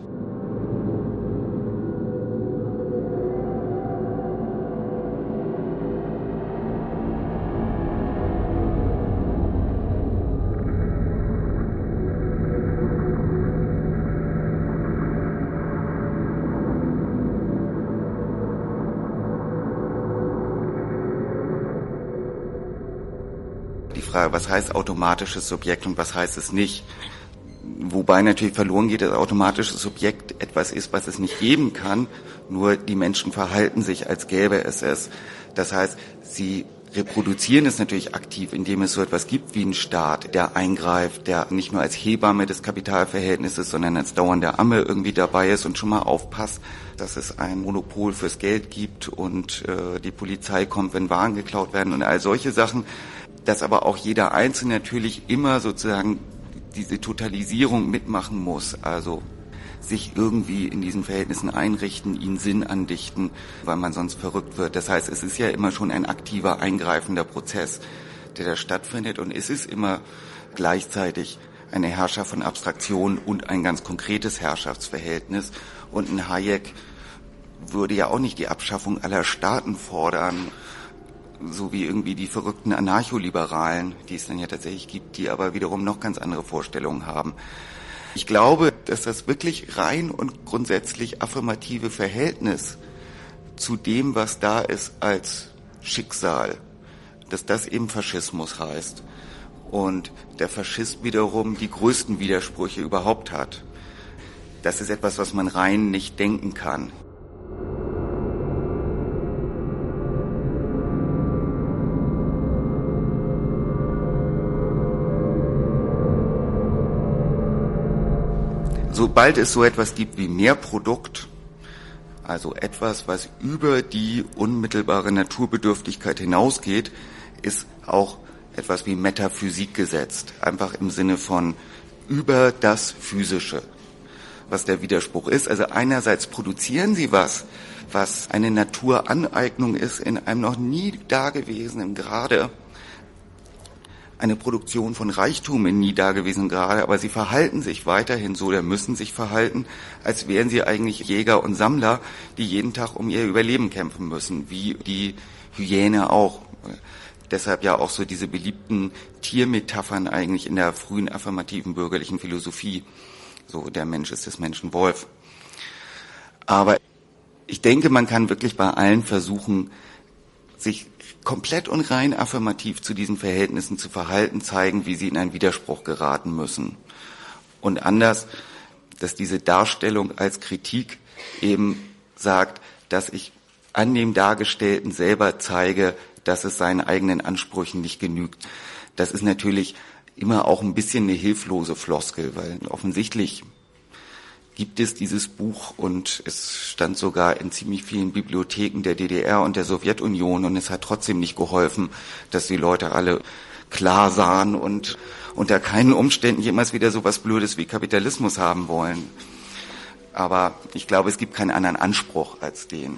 Frage, was heißt automatisches Subjekt und was heißt es nicht? Wobei natürlich verloren geht, dass automatisches Subjekt etwas ist, was es nicht geben kann. Nur die Menschen verhalten sich, als gäbe es es. Das heißt, sie reproduzieren es natürlich aktiv, indem es so etwas gibt wie einen Staat, der eingreift, der nicht nur als Hebamme des Kapitalverhältnisses, sondern als dauernde Amme irgendwie dabei ist und schon mal aufpasst, dass es ein Monopol fürs Geld gibt und äh, die Polizei kommt, wenn Waren geklaut werden und all solche Sachen. Dass aber auch jeder Einzelne natürlich immer sozusagen diese Totalisierung mitmachen muss, also sich irgendwie in diesen Verhältnissen einrichten, ihnen Sinn andichten, weil man sonst verrückt wird. Das heißt, es ist ja immer schon ein aktiver, eingreifender Prozess, der da stattfindet und es ist immer gleichzeitig eine Herrschaft von Abstraktion und ein ganz konkretes Herrschaftsverhältnis. Und ein Hayek würde ja auch nicht die Abschaffung aller Staaten fordern, so wie irgendwie die verrückten Anarcholiberalen, die es dann ja tatsächlich gibt, die aber wiederum noch ganz andere Vorstellungen haben. Ich glaube, dass das wirklich rein und grundsätzlich affirmative Verhältnis zu dem, was da ist als Schicksal, dass das eben Faschismus heißt. Und der Faschist wiederum die größten Widersprüche überhaupt hat. Das ist etwas, was man rein nicht denken kann. Sobald es so etwas gibt wie Mehrprodukt, also etwas, was über die unmittelbare Naturbedürftigkeit hinausgeht, ist auch etwas wie Metaphysik gesetzt. Einfach im Sinne von über das Physische, was der Widerspruch ist. Also einerseits produzieren sie was, was eine Naturaneignung ist in einem noch nie dagewesenen Grade, eine Produktion von Reichtum in nie dagewesenem Grade, aber sie verhalten sich weiterhin so, oder müssen sich verhalten, als wären sie eigentlich Jäger und Sammler, die jeden Tag um ihr Überleben kämpfen müssen, wie die Hyäne auch. Deshalb ja auch so diese beliebten Tiermetaphern eigentlich in der frühen affirmativen bürgerlichen Philosophie. So, der Mensch ist des Menschen Wolf. Aber ich denke, man kann wirklich bei allen versuchen, sich komplett und rein affirmativ zu diesen Verhältnissen zu verhalten, zeigen, wie sie in einen Widerspruch geraten müssen. Und anders, dass diese Darstellung als Kritik eben sagt, dass ich an dem Dargestellten selber zeige, dass es seinen eigenen Ansprüchen nicht genügt. Das ist natürlich immer auch ein bisschen eine hilflose Floskel, weil offensichtlich gibt es dieses Buch und es stand sogar in ziemlich vielen Bibliotheken der D D R und der Sowjetunion und es hat trotzdem nicht geholfen, dass die Leute alle klar sahen und unter keinen Umständen jemals wieder so was Blödes wie Kapitalismus haben wollen. Aber ich glaube, es gibt keinen anderen Anspruch als den.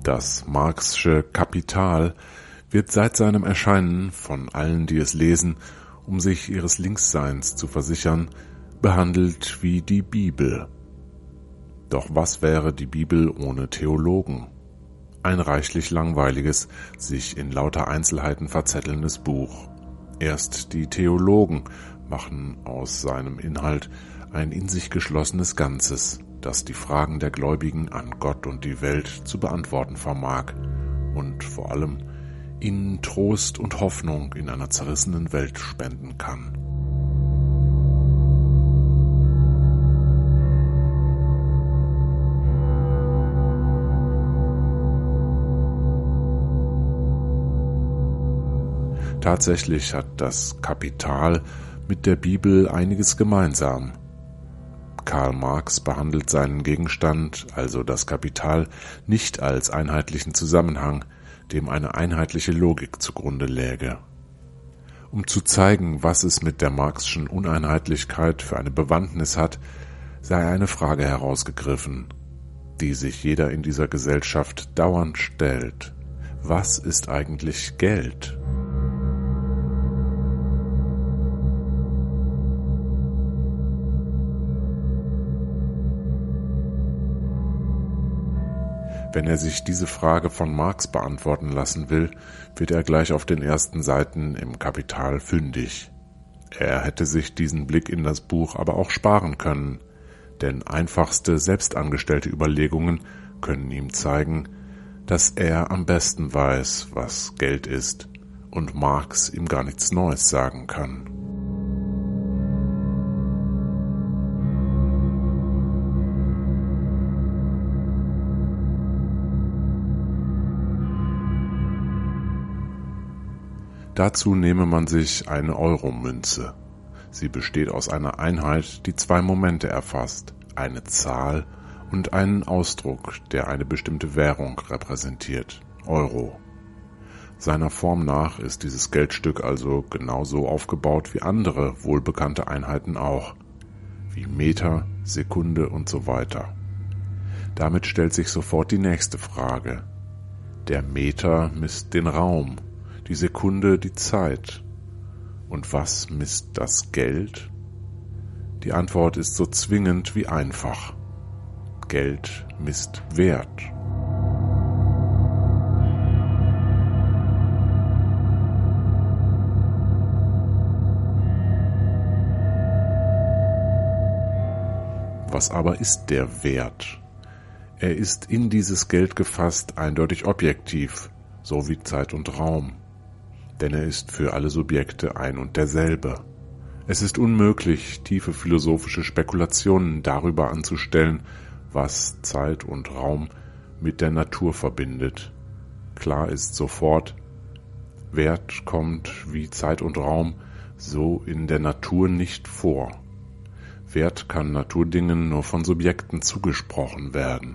Das Marxsche Kapital wird seit seinem Erscheinen von allen, die es lesen, um sich ihres Linksseins zu versichern, behandelt wie die Bibel. Doch was wäre die Bibel ohne Theologen? Ein reichlich langweiliges, sich in lauter Einzelheiten verzettelndes Buch. Erst die Theologen machen aus seinem Inhalt ein in sich geschlossenes Ganzes, das die Fragen der Gläubigen an Gott und die Welt zu beantworten vermag und vor allem ihnen Trost und Hoffnung in einer zerrissenen Welt spenden kann. Tatsächlich hat das Kapital mit der Bibel einiges gemeinsam. Karl Marx behandelt seinen Gegenstand, also das Kapital, nicht als einheitlichen Zusammenhang, dem eine einheitliche Logik zugrunde läge. Um zu zeigen, was es mit der Marxschen Uneinheitlichkeit für eine Bewandtnis hat, sei eine Frage herausgegriffen, die sich jeder in dieser Gesellschaft dauernd stellt. Was ist eigentlich Geld? Wenn er sich diese Frage von Marx beantworten lassen will, wird er gleich auf den ersten Seiten im Kapital fündig. Er hätte sich diesen Blick in das Buch aber auch sparen können, denn einfachste, selbstangestellte Überlegungen können ihm zeigen, dass er am besten weiß, was Geld ist und Marx ihm gar nichts Neues sagen kann. Dazu nehme man sich eine Euro-Münze. Sie besteht aus einer Einheit, die zwei Momente erfasst, eine Zahl und einen Ausdruck, der eine bestimmte Währung repräsentiert, Euro. Seiner Form nach ist dieses Geldstück also genauso aufgebaut wie andere wohlbekannte Einheiten auch, wie Meter, Sekunde und so weiter. Damit stellt sich sofort die nächste Frage. Der Meter misst den Raum, die Sekunde die Zeit. Und was misst das Geld? Die Antwort ist so zwingend wie einfach. Geld misst Wert. Was aber ist der Wert? Er ist in dieses Geld gefasst eindeutig objektiv, so wie Zeit und Raum. Denn er ist für alle Subjekte ein und derselbe. Es ist unmöglich, tiefe philosophische Spekulationen darüber anzustellen, was Zeit und Raum mit der Natur verbindet. Klar ist sofort, Wert kommt wie Zeit und Raum so in der Natur nicht vor. Wert kann Naturdingen nur von Subjekten zugesprochen werden.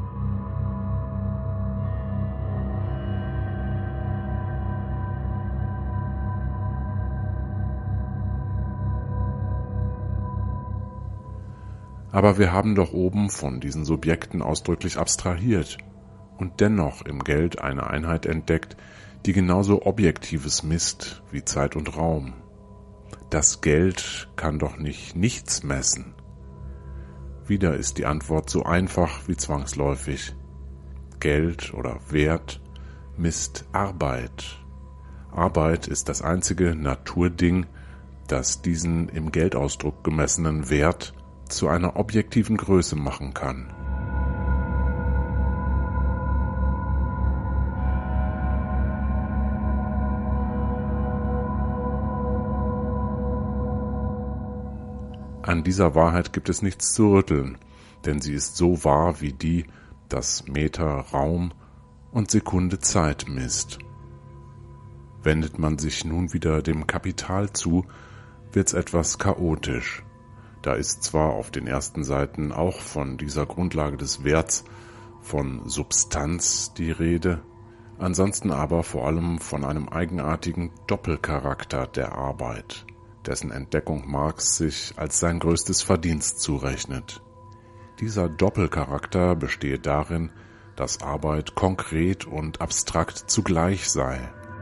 Aber wir haben doch oben von diesen Subjekten ausdrücklich abstrahiert und dennoch im Geld eine Einheit entdeckt, die genauso Objektives misst wie Zeit und Raum. Das Geld kann doch nicht nichts messen. Wieder ist die Antwort so einfach wie zwangsläufig. Geld oder Wert misst Arbeit. Arbeit ist das einzige Naturding, das diesen im Geldausdruck gemessenen Wert zu einer objektiven Größe machen kann. An dieser Wahrheit gibt es nichts zu rütteln, denn sie ist so wahr wie die, dass Meter Raum und Sekunde Zeit misst. Wendet man sich nun wieder dem Kapital zu, wird's etwas chaotisch. Da ist zwar auf den ersten Seiten auch von dieser Grundlage des Werts, von Substanz die Rede, ansonsten aber vor allem von einem eigenartigen Doppelcharakter der Arbeit, dessen Entdeckung Marx sich als sein größtes Verdienst zurechnet. Dieser Doppelcharakter bestehe darin, dass Arbeit konkret und abstrakt zugleich sei.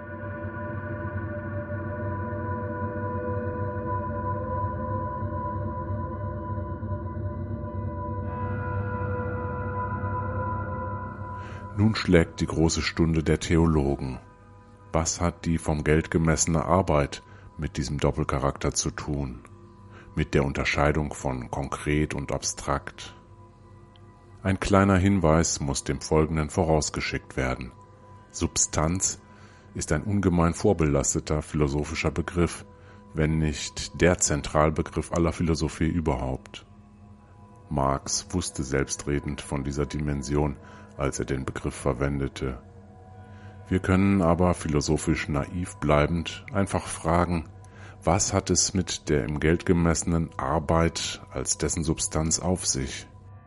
Nun schlägt die große Stunde der Theologen. Was hat die vom Geld gemessene Arbeit mit diesem Doppelcharakter zu tun? Mit der Unterscheidung von konkret und abstrakt? Ein kleiner Hinweis muss dem Folgenden vorausgeschickt werden. Substanz ist ein ungemein vorbelasteter philosophischer Begriff, wenn nicht der Zentralbegriff aller Philosophie überhaupt. Marx wusste selbstredend von dieser Dimension, als er den Begriff verwendete. Wir können aber philosophisch naiv bleibend einfach fragen, was hat es mit der im Geld gemessenen Arbeit als dessen Substanz auf sich?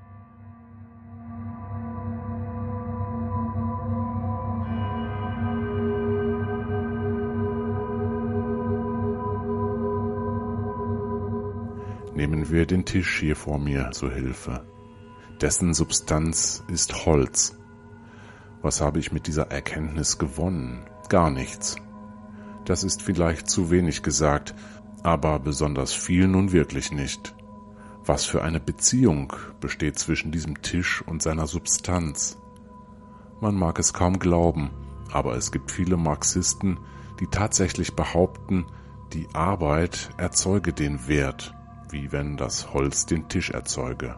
Nehmen wir den Tisch hier vor mir zur Hilfe. Dessen Substanz ist Holz. Was habe ich mit dieser Erkenntnis gewonnen? Gar nichts. Das ist vielleicht zu wenig gesagt, aber besonders viel nun wirklich nicht. Was für eine Beziehung besteht zwischen diesem Tisch und seiner Substanz? Man mag es kaum glauben, aber es gibt viele Marxisten, die tatsächlich behaupten, die Arbeit erzeuge den Wert, wie wenn das Holz den Tisch erzeuge.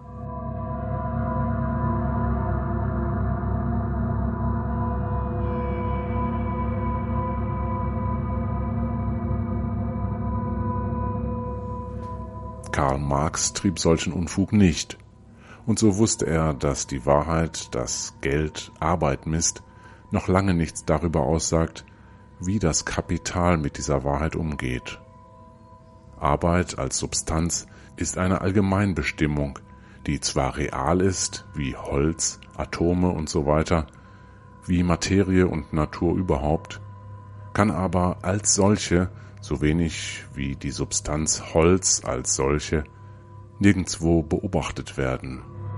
Karl Marx trieb solchen Unfug nicht, und so wusste er, dass die Wahrheit, dass Geld Arbeit misst, noch lange nichts darüber aussagt, wie das Kapital mit dieser Wahrheit umgeht. Arbeit als Substanz ist eine Allgemeinbestimmung, die zwar real ist, wie Holz, Atome und so weiter, wie Materie und Natur überhaupt, kann aber als solche, so wenig wie die Substanz Holz als solche, nirgendwo beobachtet werden.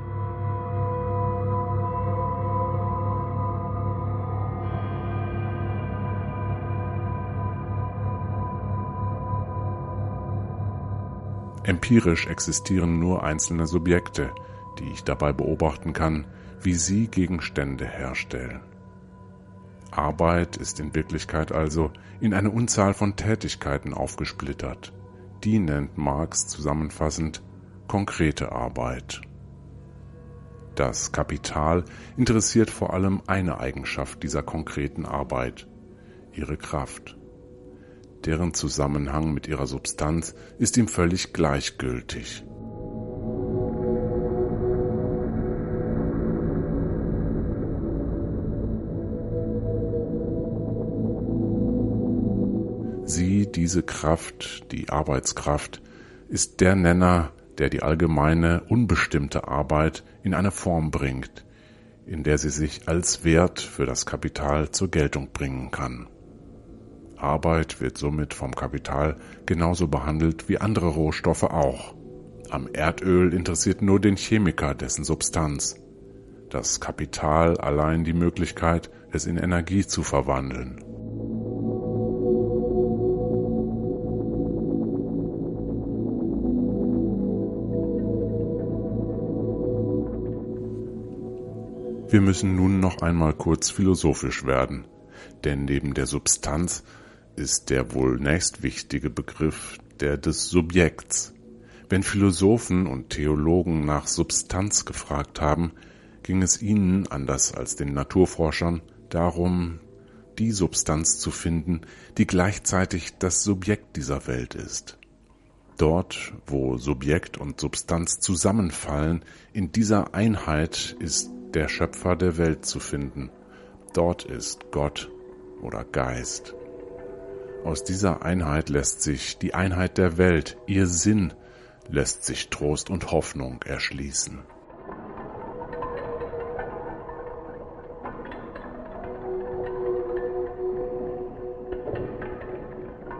Empirisch existieren nur einzelne Subjekte, die ich dabei beobachten kann, wie sie Gegenstände herstellen. Arbeit ist in Wirklichkeit also in eine Unzahl von Tätigkeiten aufgesplittert. Die nennt Marx zusammenfassend konkrete Arbeit. Das Kapital interessiert vor allem eine Eigenschaft dieser konkreten Arbeit, ihre Kraft. Deren Zusammenhang mit ihrer Substanz ist ihm völlig gleichgültig. Sie, diese Kraft, die Arbeitskraft, ist der Nenner, der die allgemeine, unbestimmte Arbeit in eine Form bringt, in der sie sich als Wert für das Kapital zur Geltung bringen kann. Arbeit wird somit vom Kapital genauso behandelt wie andere Rohstoffe auch. Am Erdöl interessiert nur den Chemiker dessen Substanz. Das Kapital allein die Möglichkeit, es in Energie zu verwandeln. Wir müssen nun noch einmal kurz philosophisch werden, denn neben der Substanz ist der wohl nächstwichtige Begriff der des Subjekts. Wenn Philosophen und Theologen nach Substanz gefragt haben, ging es ihnen, anders als den Naturforschern, darum, die Substanz zu finden, die gleichzeitig das Subjekt dieser Welt ist. Dort, wo Subjekt und Substanz zusammenfallen, in dieser Einheit ist der Schöpfer der Welt zu finden. Dort ist Gott oder Geist. Aus dieser Einheit lässt sich die Einheit der Welt, ihr Sinn, lässt sich Trost und Hoffnung erschließen.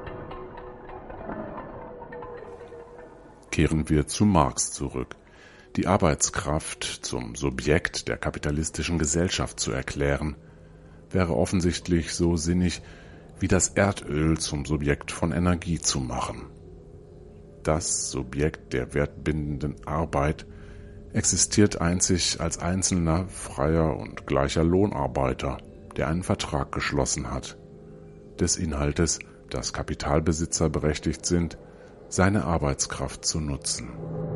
Kehren wir zu Marx zurück. die Arbeitskraft zum Subjekt der kapitalistischen Gesellschaft zu erklären, wäre offensichtlich so sinnig, wie das Erdöl zum Subjekt von Energie zu machen. Das Subjekt der wertbindenden Arbeit existiert einzig als einzelner, freier und gleicher Lohnarbeiter, der einen Vertrag geschlossen hat, des Inhaltes, dass Kapitalbesitzer berechtigt sind, seine Arbeitskraft zu nutzen.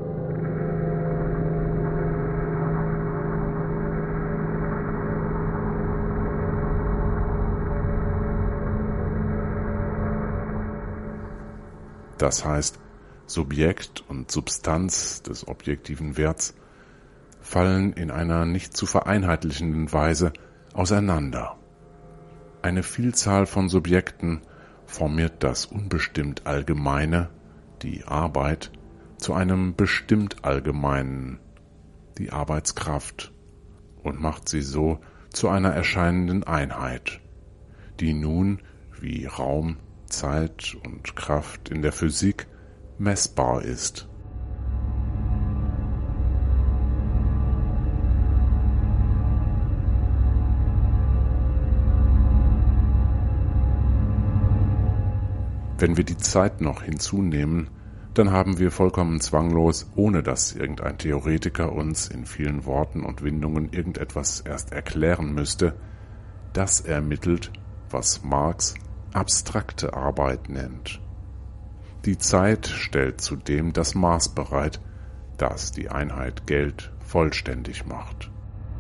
Das heißt, Subjekt und Substanz des objektiven Werts fallen in einer nicht zu vereinheitlichenden Weise auseinander. Eine Vielzahl von Subjekten formiert das unbestimmt Allgemeine, die Arbeit, zu einem bestimmt Allgemeinen, die Arbeitskraft, und macht sie so zu einer erscheinenden Einheit, die nun wie Raum, Zeit und Kraft in der Physik messbar ist. Wenn wir die Zeit noch hinzunehmen, dann haben wir vollkommen zwanglos, ohne dass irgendein Theoretiker uns in vielen Worten und Windungen irgendetwas erst erklären müsste, das ermittelt, was Marx abstrakte Arbeit nennt. Die Zeit stellt zudem das Maß bereit, das die Einheit Geld vollständig macht.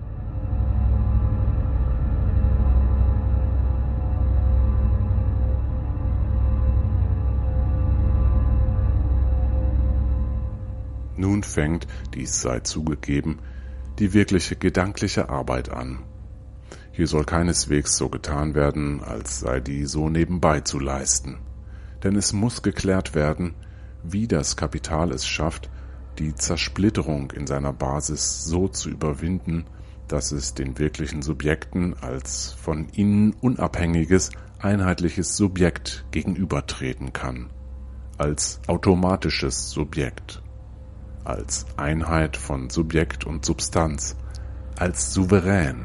Nun fängt, dies sei zugegeben, die wirkliche gedankliche Arbeit an. Hier soll keineswegs so getan werden, als sei die so nebenbei zu leisten. Denn es muss geklärt werden, wie das Kapital es schafft, die Zersplitterung in seiner Basis so zu überwinden, dass es den wirklichen Subjekten als von ihnen unabhängiges, einheitliches Subjekt gegenübertreten kann, als automatisches Subjekt, als Einheit von Subjekt und Substanz, als souverän.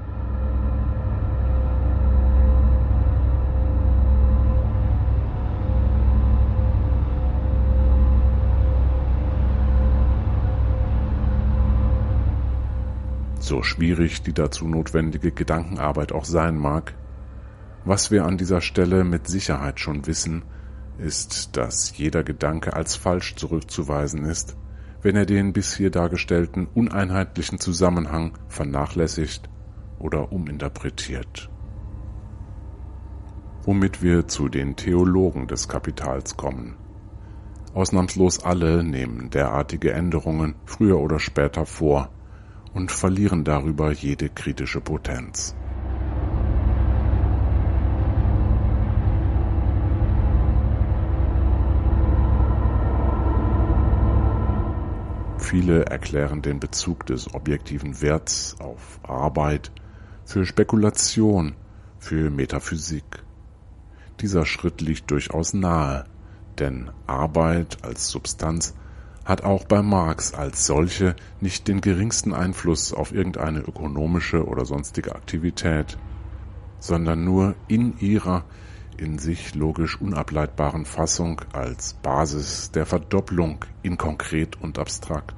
So schwierig die dazu notwendige Gedankenarbeit auch sein mag, was wir an dieser Stelle mit Sicherheit schon wissen, ist, dass jeder Gedanke als falsch zurückzuweisen ist, wenn er den bis hier dargestellten uneinheitlichen Zusammenhang vernachlässigt oder uminterpretiert. Womit wir zu den Theologen des Kapitals kommen. Ausnahmslos alle nehmen derartige Änderungen früher oder später vor und verlieren darüber jede kritische Potenz. Viele erklären den Bezug des objektiven Werts auf Arbeit für Spekulation, für Metaphysik. Dieser Schritt liegt durchaus nahe, denn Arbeit als Substanz hat auch bei Marx als solche nicht den geringsten Einfluss auf irgendeine ökonomische oder sonstige Aktivität, sondern nur in ihrer in sich logisch unableitbaren Fassung als Basis der Verdopplung in konkret und abstrakt.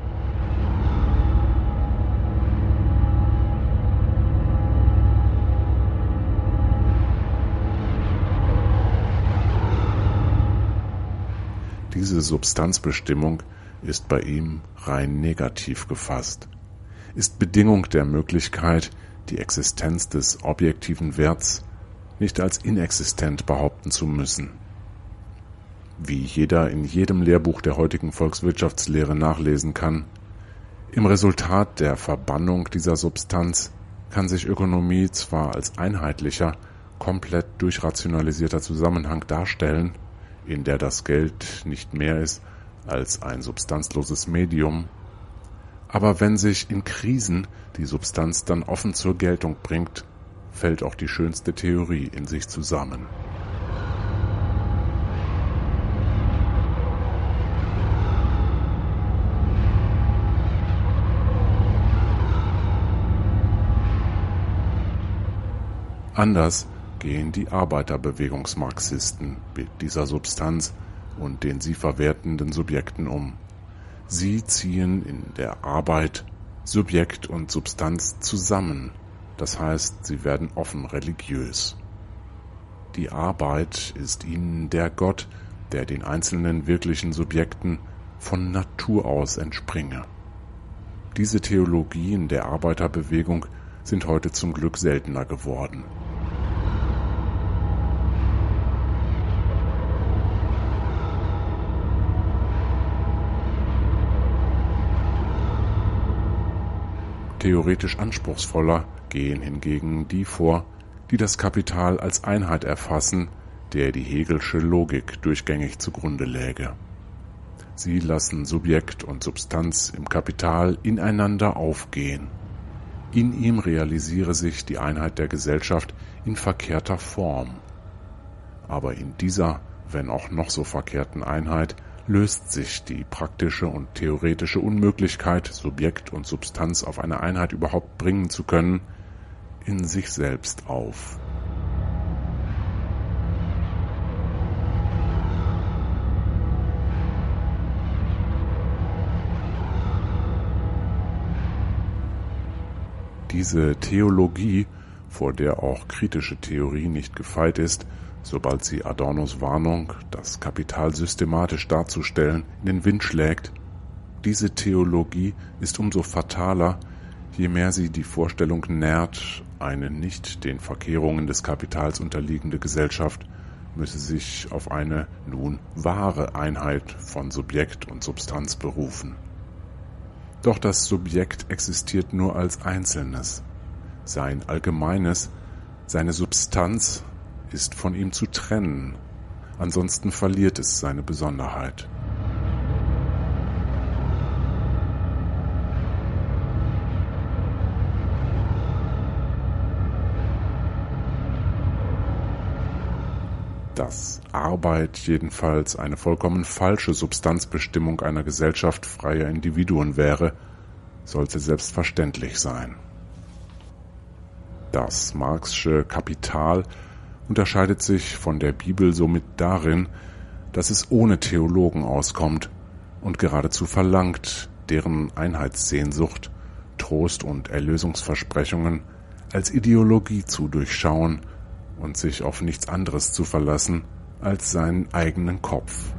Diese Substanzbestimmung ist bei ihm rein negativ gefasst, ist Bedingung der Möglichkeit, die Existenz des objektiven Werts nicht als inexistent behaupten zu müssen. Wie jeder in jedem Lehrbuch der heutigen Volkswirtschaftslehre nachlesen kann, im Resultat der Verbannung dieser Substanz kann sich Ökonomie zwar als einheitlicher, komplett durchrationalisierter Zusammenhang darstellen, in der das Geld nicht mehr ist als ein substanzloses Medium, aber wenn sich in Krisen die Substanz dann offen zur Geltung bringt, fällt auch die schönste Theorie in sich zusammen. Anders gehen die Arbeiterbewegungsmarxisten mit dieser Substanz und den sie verwertenden Subjekten um. Sie ziehen in der Arbeit Subjekt und Substanz zusammen, das heißt, sie werden offen religiös. Die Arbeit ist ihnen der Gott, der den einzelnen wirklichen Subjekten von Natur aus entspringe. Diese Theologien der Arbeiterbewegung sind heute zum Glück seltener geworden. Theoretisch anspruchsvoller gehen hingegen die vor, die das Kapital als Einheit erfassen, der die Hegelsche Logik durchgängig zugrunde läge. Sie lassen Subjekt und Substanz im Kapital ineinander aufgehen. In ihm realisiere sich die Einheit der Gesellschaft in verkehrter Form. Aber in dieser, wenn auch noch so verkehrten Einheit, löst sich die praktische und theoretische Unmöglichkeit, Subjekt und Substanz auf eine Einheit überhaupt bringen zu können, in sich selbst auf. Diese Theologie, vor der auch kritische Theorie nicht gefeit ist, sobald sie Adornos Warnung, das Kapital systematisch darzustellen, in den Wind schlägt, diese Theologie ist umso fataler, je mehr sie die Vorstellung nährt, eine nicht den Verkehrungen des Kapitals unterliegende Gesellschaft müsse sich auf eine nun wahre Einheit von Subjekt und Substanz berufen. Doch das Subjekt existiert nur als Einzelnes. Sein Allgemeines, seine Substanz ist von ihm zu trennen, ansonsten verliert es seine Besonderheit. Dass Arbeit jedenfalls eine vollkommen falsche Substanzbestimmung einer Gesellschaft freier Individuen wäre, sollte selbstverständlich sein. Das Marxsche Kapital unterscheidet sich von der Bibel somit darin, dass es ohne Theologen auskommt und geradezu verlangt, deren Einheitssehnsucht, Trost und Erlösungsversprechungen als Ideologie zu durchschauen und sich auf nichts anderes zu verlassen als seinen eigenen Kopf.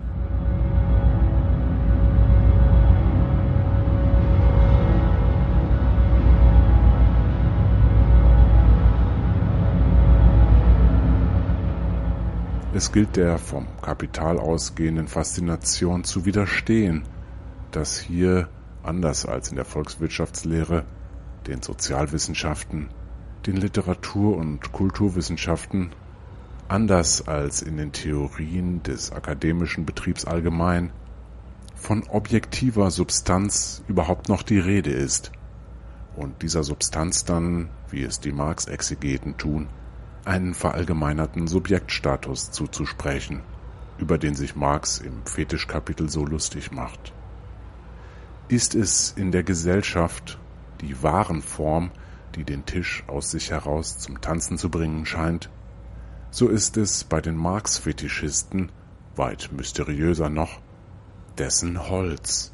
Es gilt der vom Kapital ausgehenden Faszination zu widerstehen, dass hier, anders als in der Volkswirtschaftslehre, den Sozialwissenschaften, den Literatur- und Kulturwissenschaften, anders als in den Theorien des akademischen Betriebs allgemein, von objektiver Substanz überhaupt noch die Rede ist und dieser Substanz dann, wie es die Marx-Exegeten tun, einen verallgemeinerten Subjektstatus zuzusprechen, über den sich Marx im Fetischkapitel so lustig macht. Ist es in der Gesellschaft die Warenform, die den Tisch aus sich heraus zum Tanzen zu bringen scheint, so ist es bei den Marx-Fetischisten, weit mysteriöser noch, dessen Holz.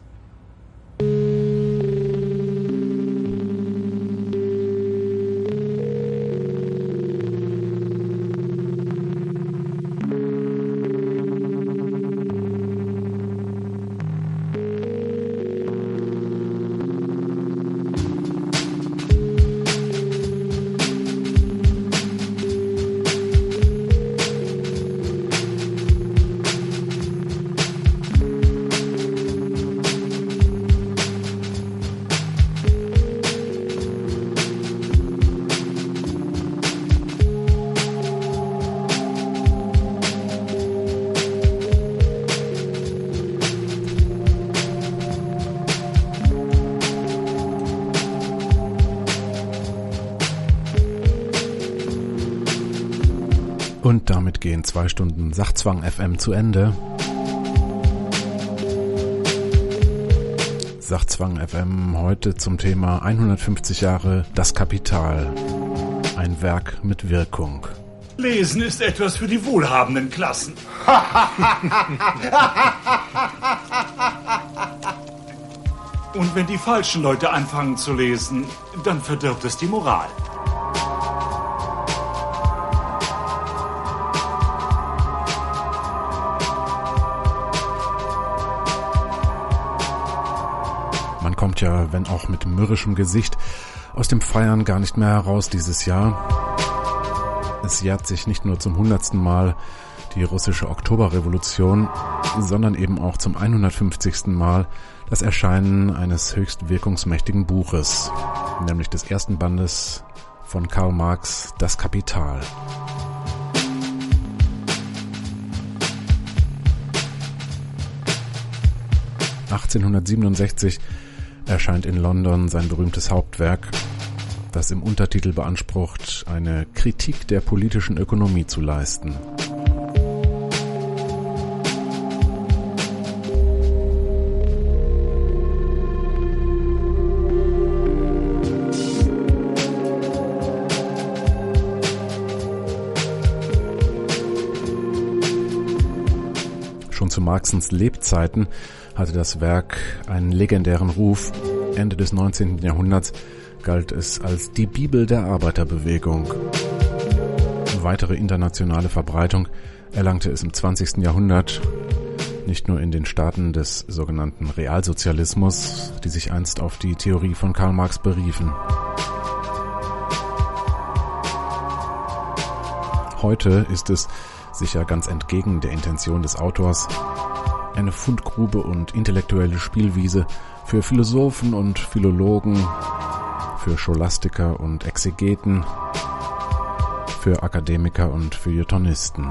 Und damit gehen zwei Stunden Sachzwang F M zu Ende. Sachzwang F M heute zum Thema hundertfünfzig Jahre Das Kapital. Ein Werk mit Wirkung. Lesen ist etwas für die wohlhabenden Klassen. Und wenn die falschen Leute anfangen zu lesen, dann verdirbt es die Moral. Man kommt ja, wenn auch mit mürrischem Gesicht, aus dem Feiern gar nicht mehr heraus dieses Jahr. Es jährt sich nicht nur zum hundertsten Mal die russische Oktoberrevolution, sondern eben auch zum hundertfünfzigsten Mal das Erscheinen eines höchst wirkungsmächtigen Buches, nämlich des ersten Bandes von Karl Marx, Das Kapital. achtzehnhundertsiebenundsechzig erscheint in London sein berühmtes Hauptwerk, das im Untertitel beansprucht, eine Kritik der politischen Ökonomie zu leisten. Schon zu Marxens Lebzeiten hatte das Werk einen legendären Ruf. Ende des neunzehnten Jahrhunderts galt es als die Bibel der Arbeiterbewegung. Weitere internationale Verbreitung erlangte es im zwanzigsten Jahrhundert, nicht nur in den Staaten des sogenannten Realsozialismus, die sich einst auf die Theorie von Karl Marx beriefen. Heute ist es, sicher ganz entgegen der Intention des Autors, eine Fundgrube und intellektuelle Spielwiese für Philosophen und Philologen, für Scholastiker und Exegeten, für Akademiker und Feuilletonisten.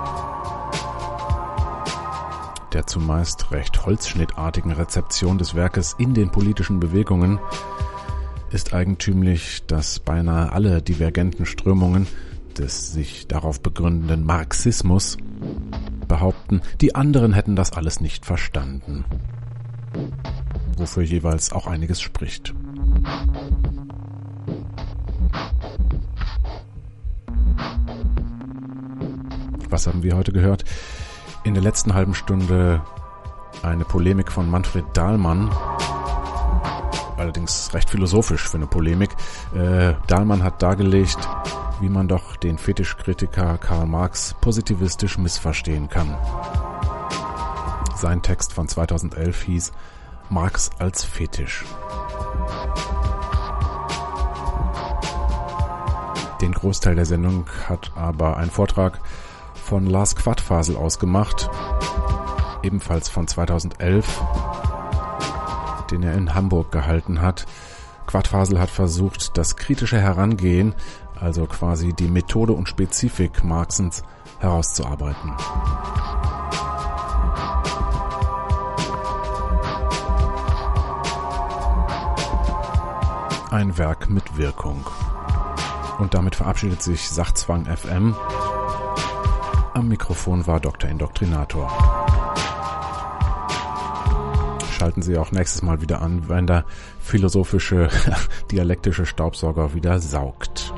Der zumeist recht holzschnittartigen Rezeption des Werkes in den politischen Bewegungen ist eigentümlich, dass beinahe alle divergenten Strömungen des sich darauf begründenden Marxismus behaupten, die anderen hätten das alles nicht verstanden. Wofür jeweils auch einiges spricht. Was haben wir heute gehört? In der letzten halben Stunde eine Polemik von Manfred Dahlmann, allerdings recht philosophisch für eine Polemik. Äh, Dahlmann hat dargelegt, wie man doch den Fetischkritiker Karl Marx positivistisch missverstehen kann. Sein Text von zweitausendelf hieß Marx als Fetisch. Den Großteil der Sendung hat aber ein Vortrag von Lars Quadfasel ausgemacht, ebenfalls von zweitausendelf, den er in Hamburg gehalten hat. Quadfasel hat versucht, das kritische Herangehen, also quasi die Methode und Spezifik Marxens, herauszuarbeiten. Ein Werk mit Wirkung. Und damit verabschiedet sich Sachzwang F M. Am Mikrofon war Doktor Indoktrinator. Schalten Sie auch nächstes Mal wieder an, wenn der philosophische, dialektische Staubsauger wieder saugt.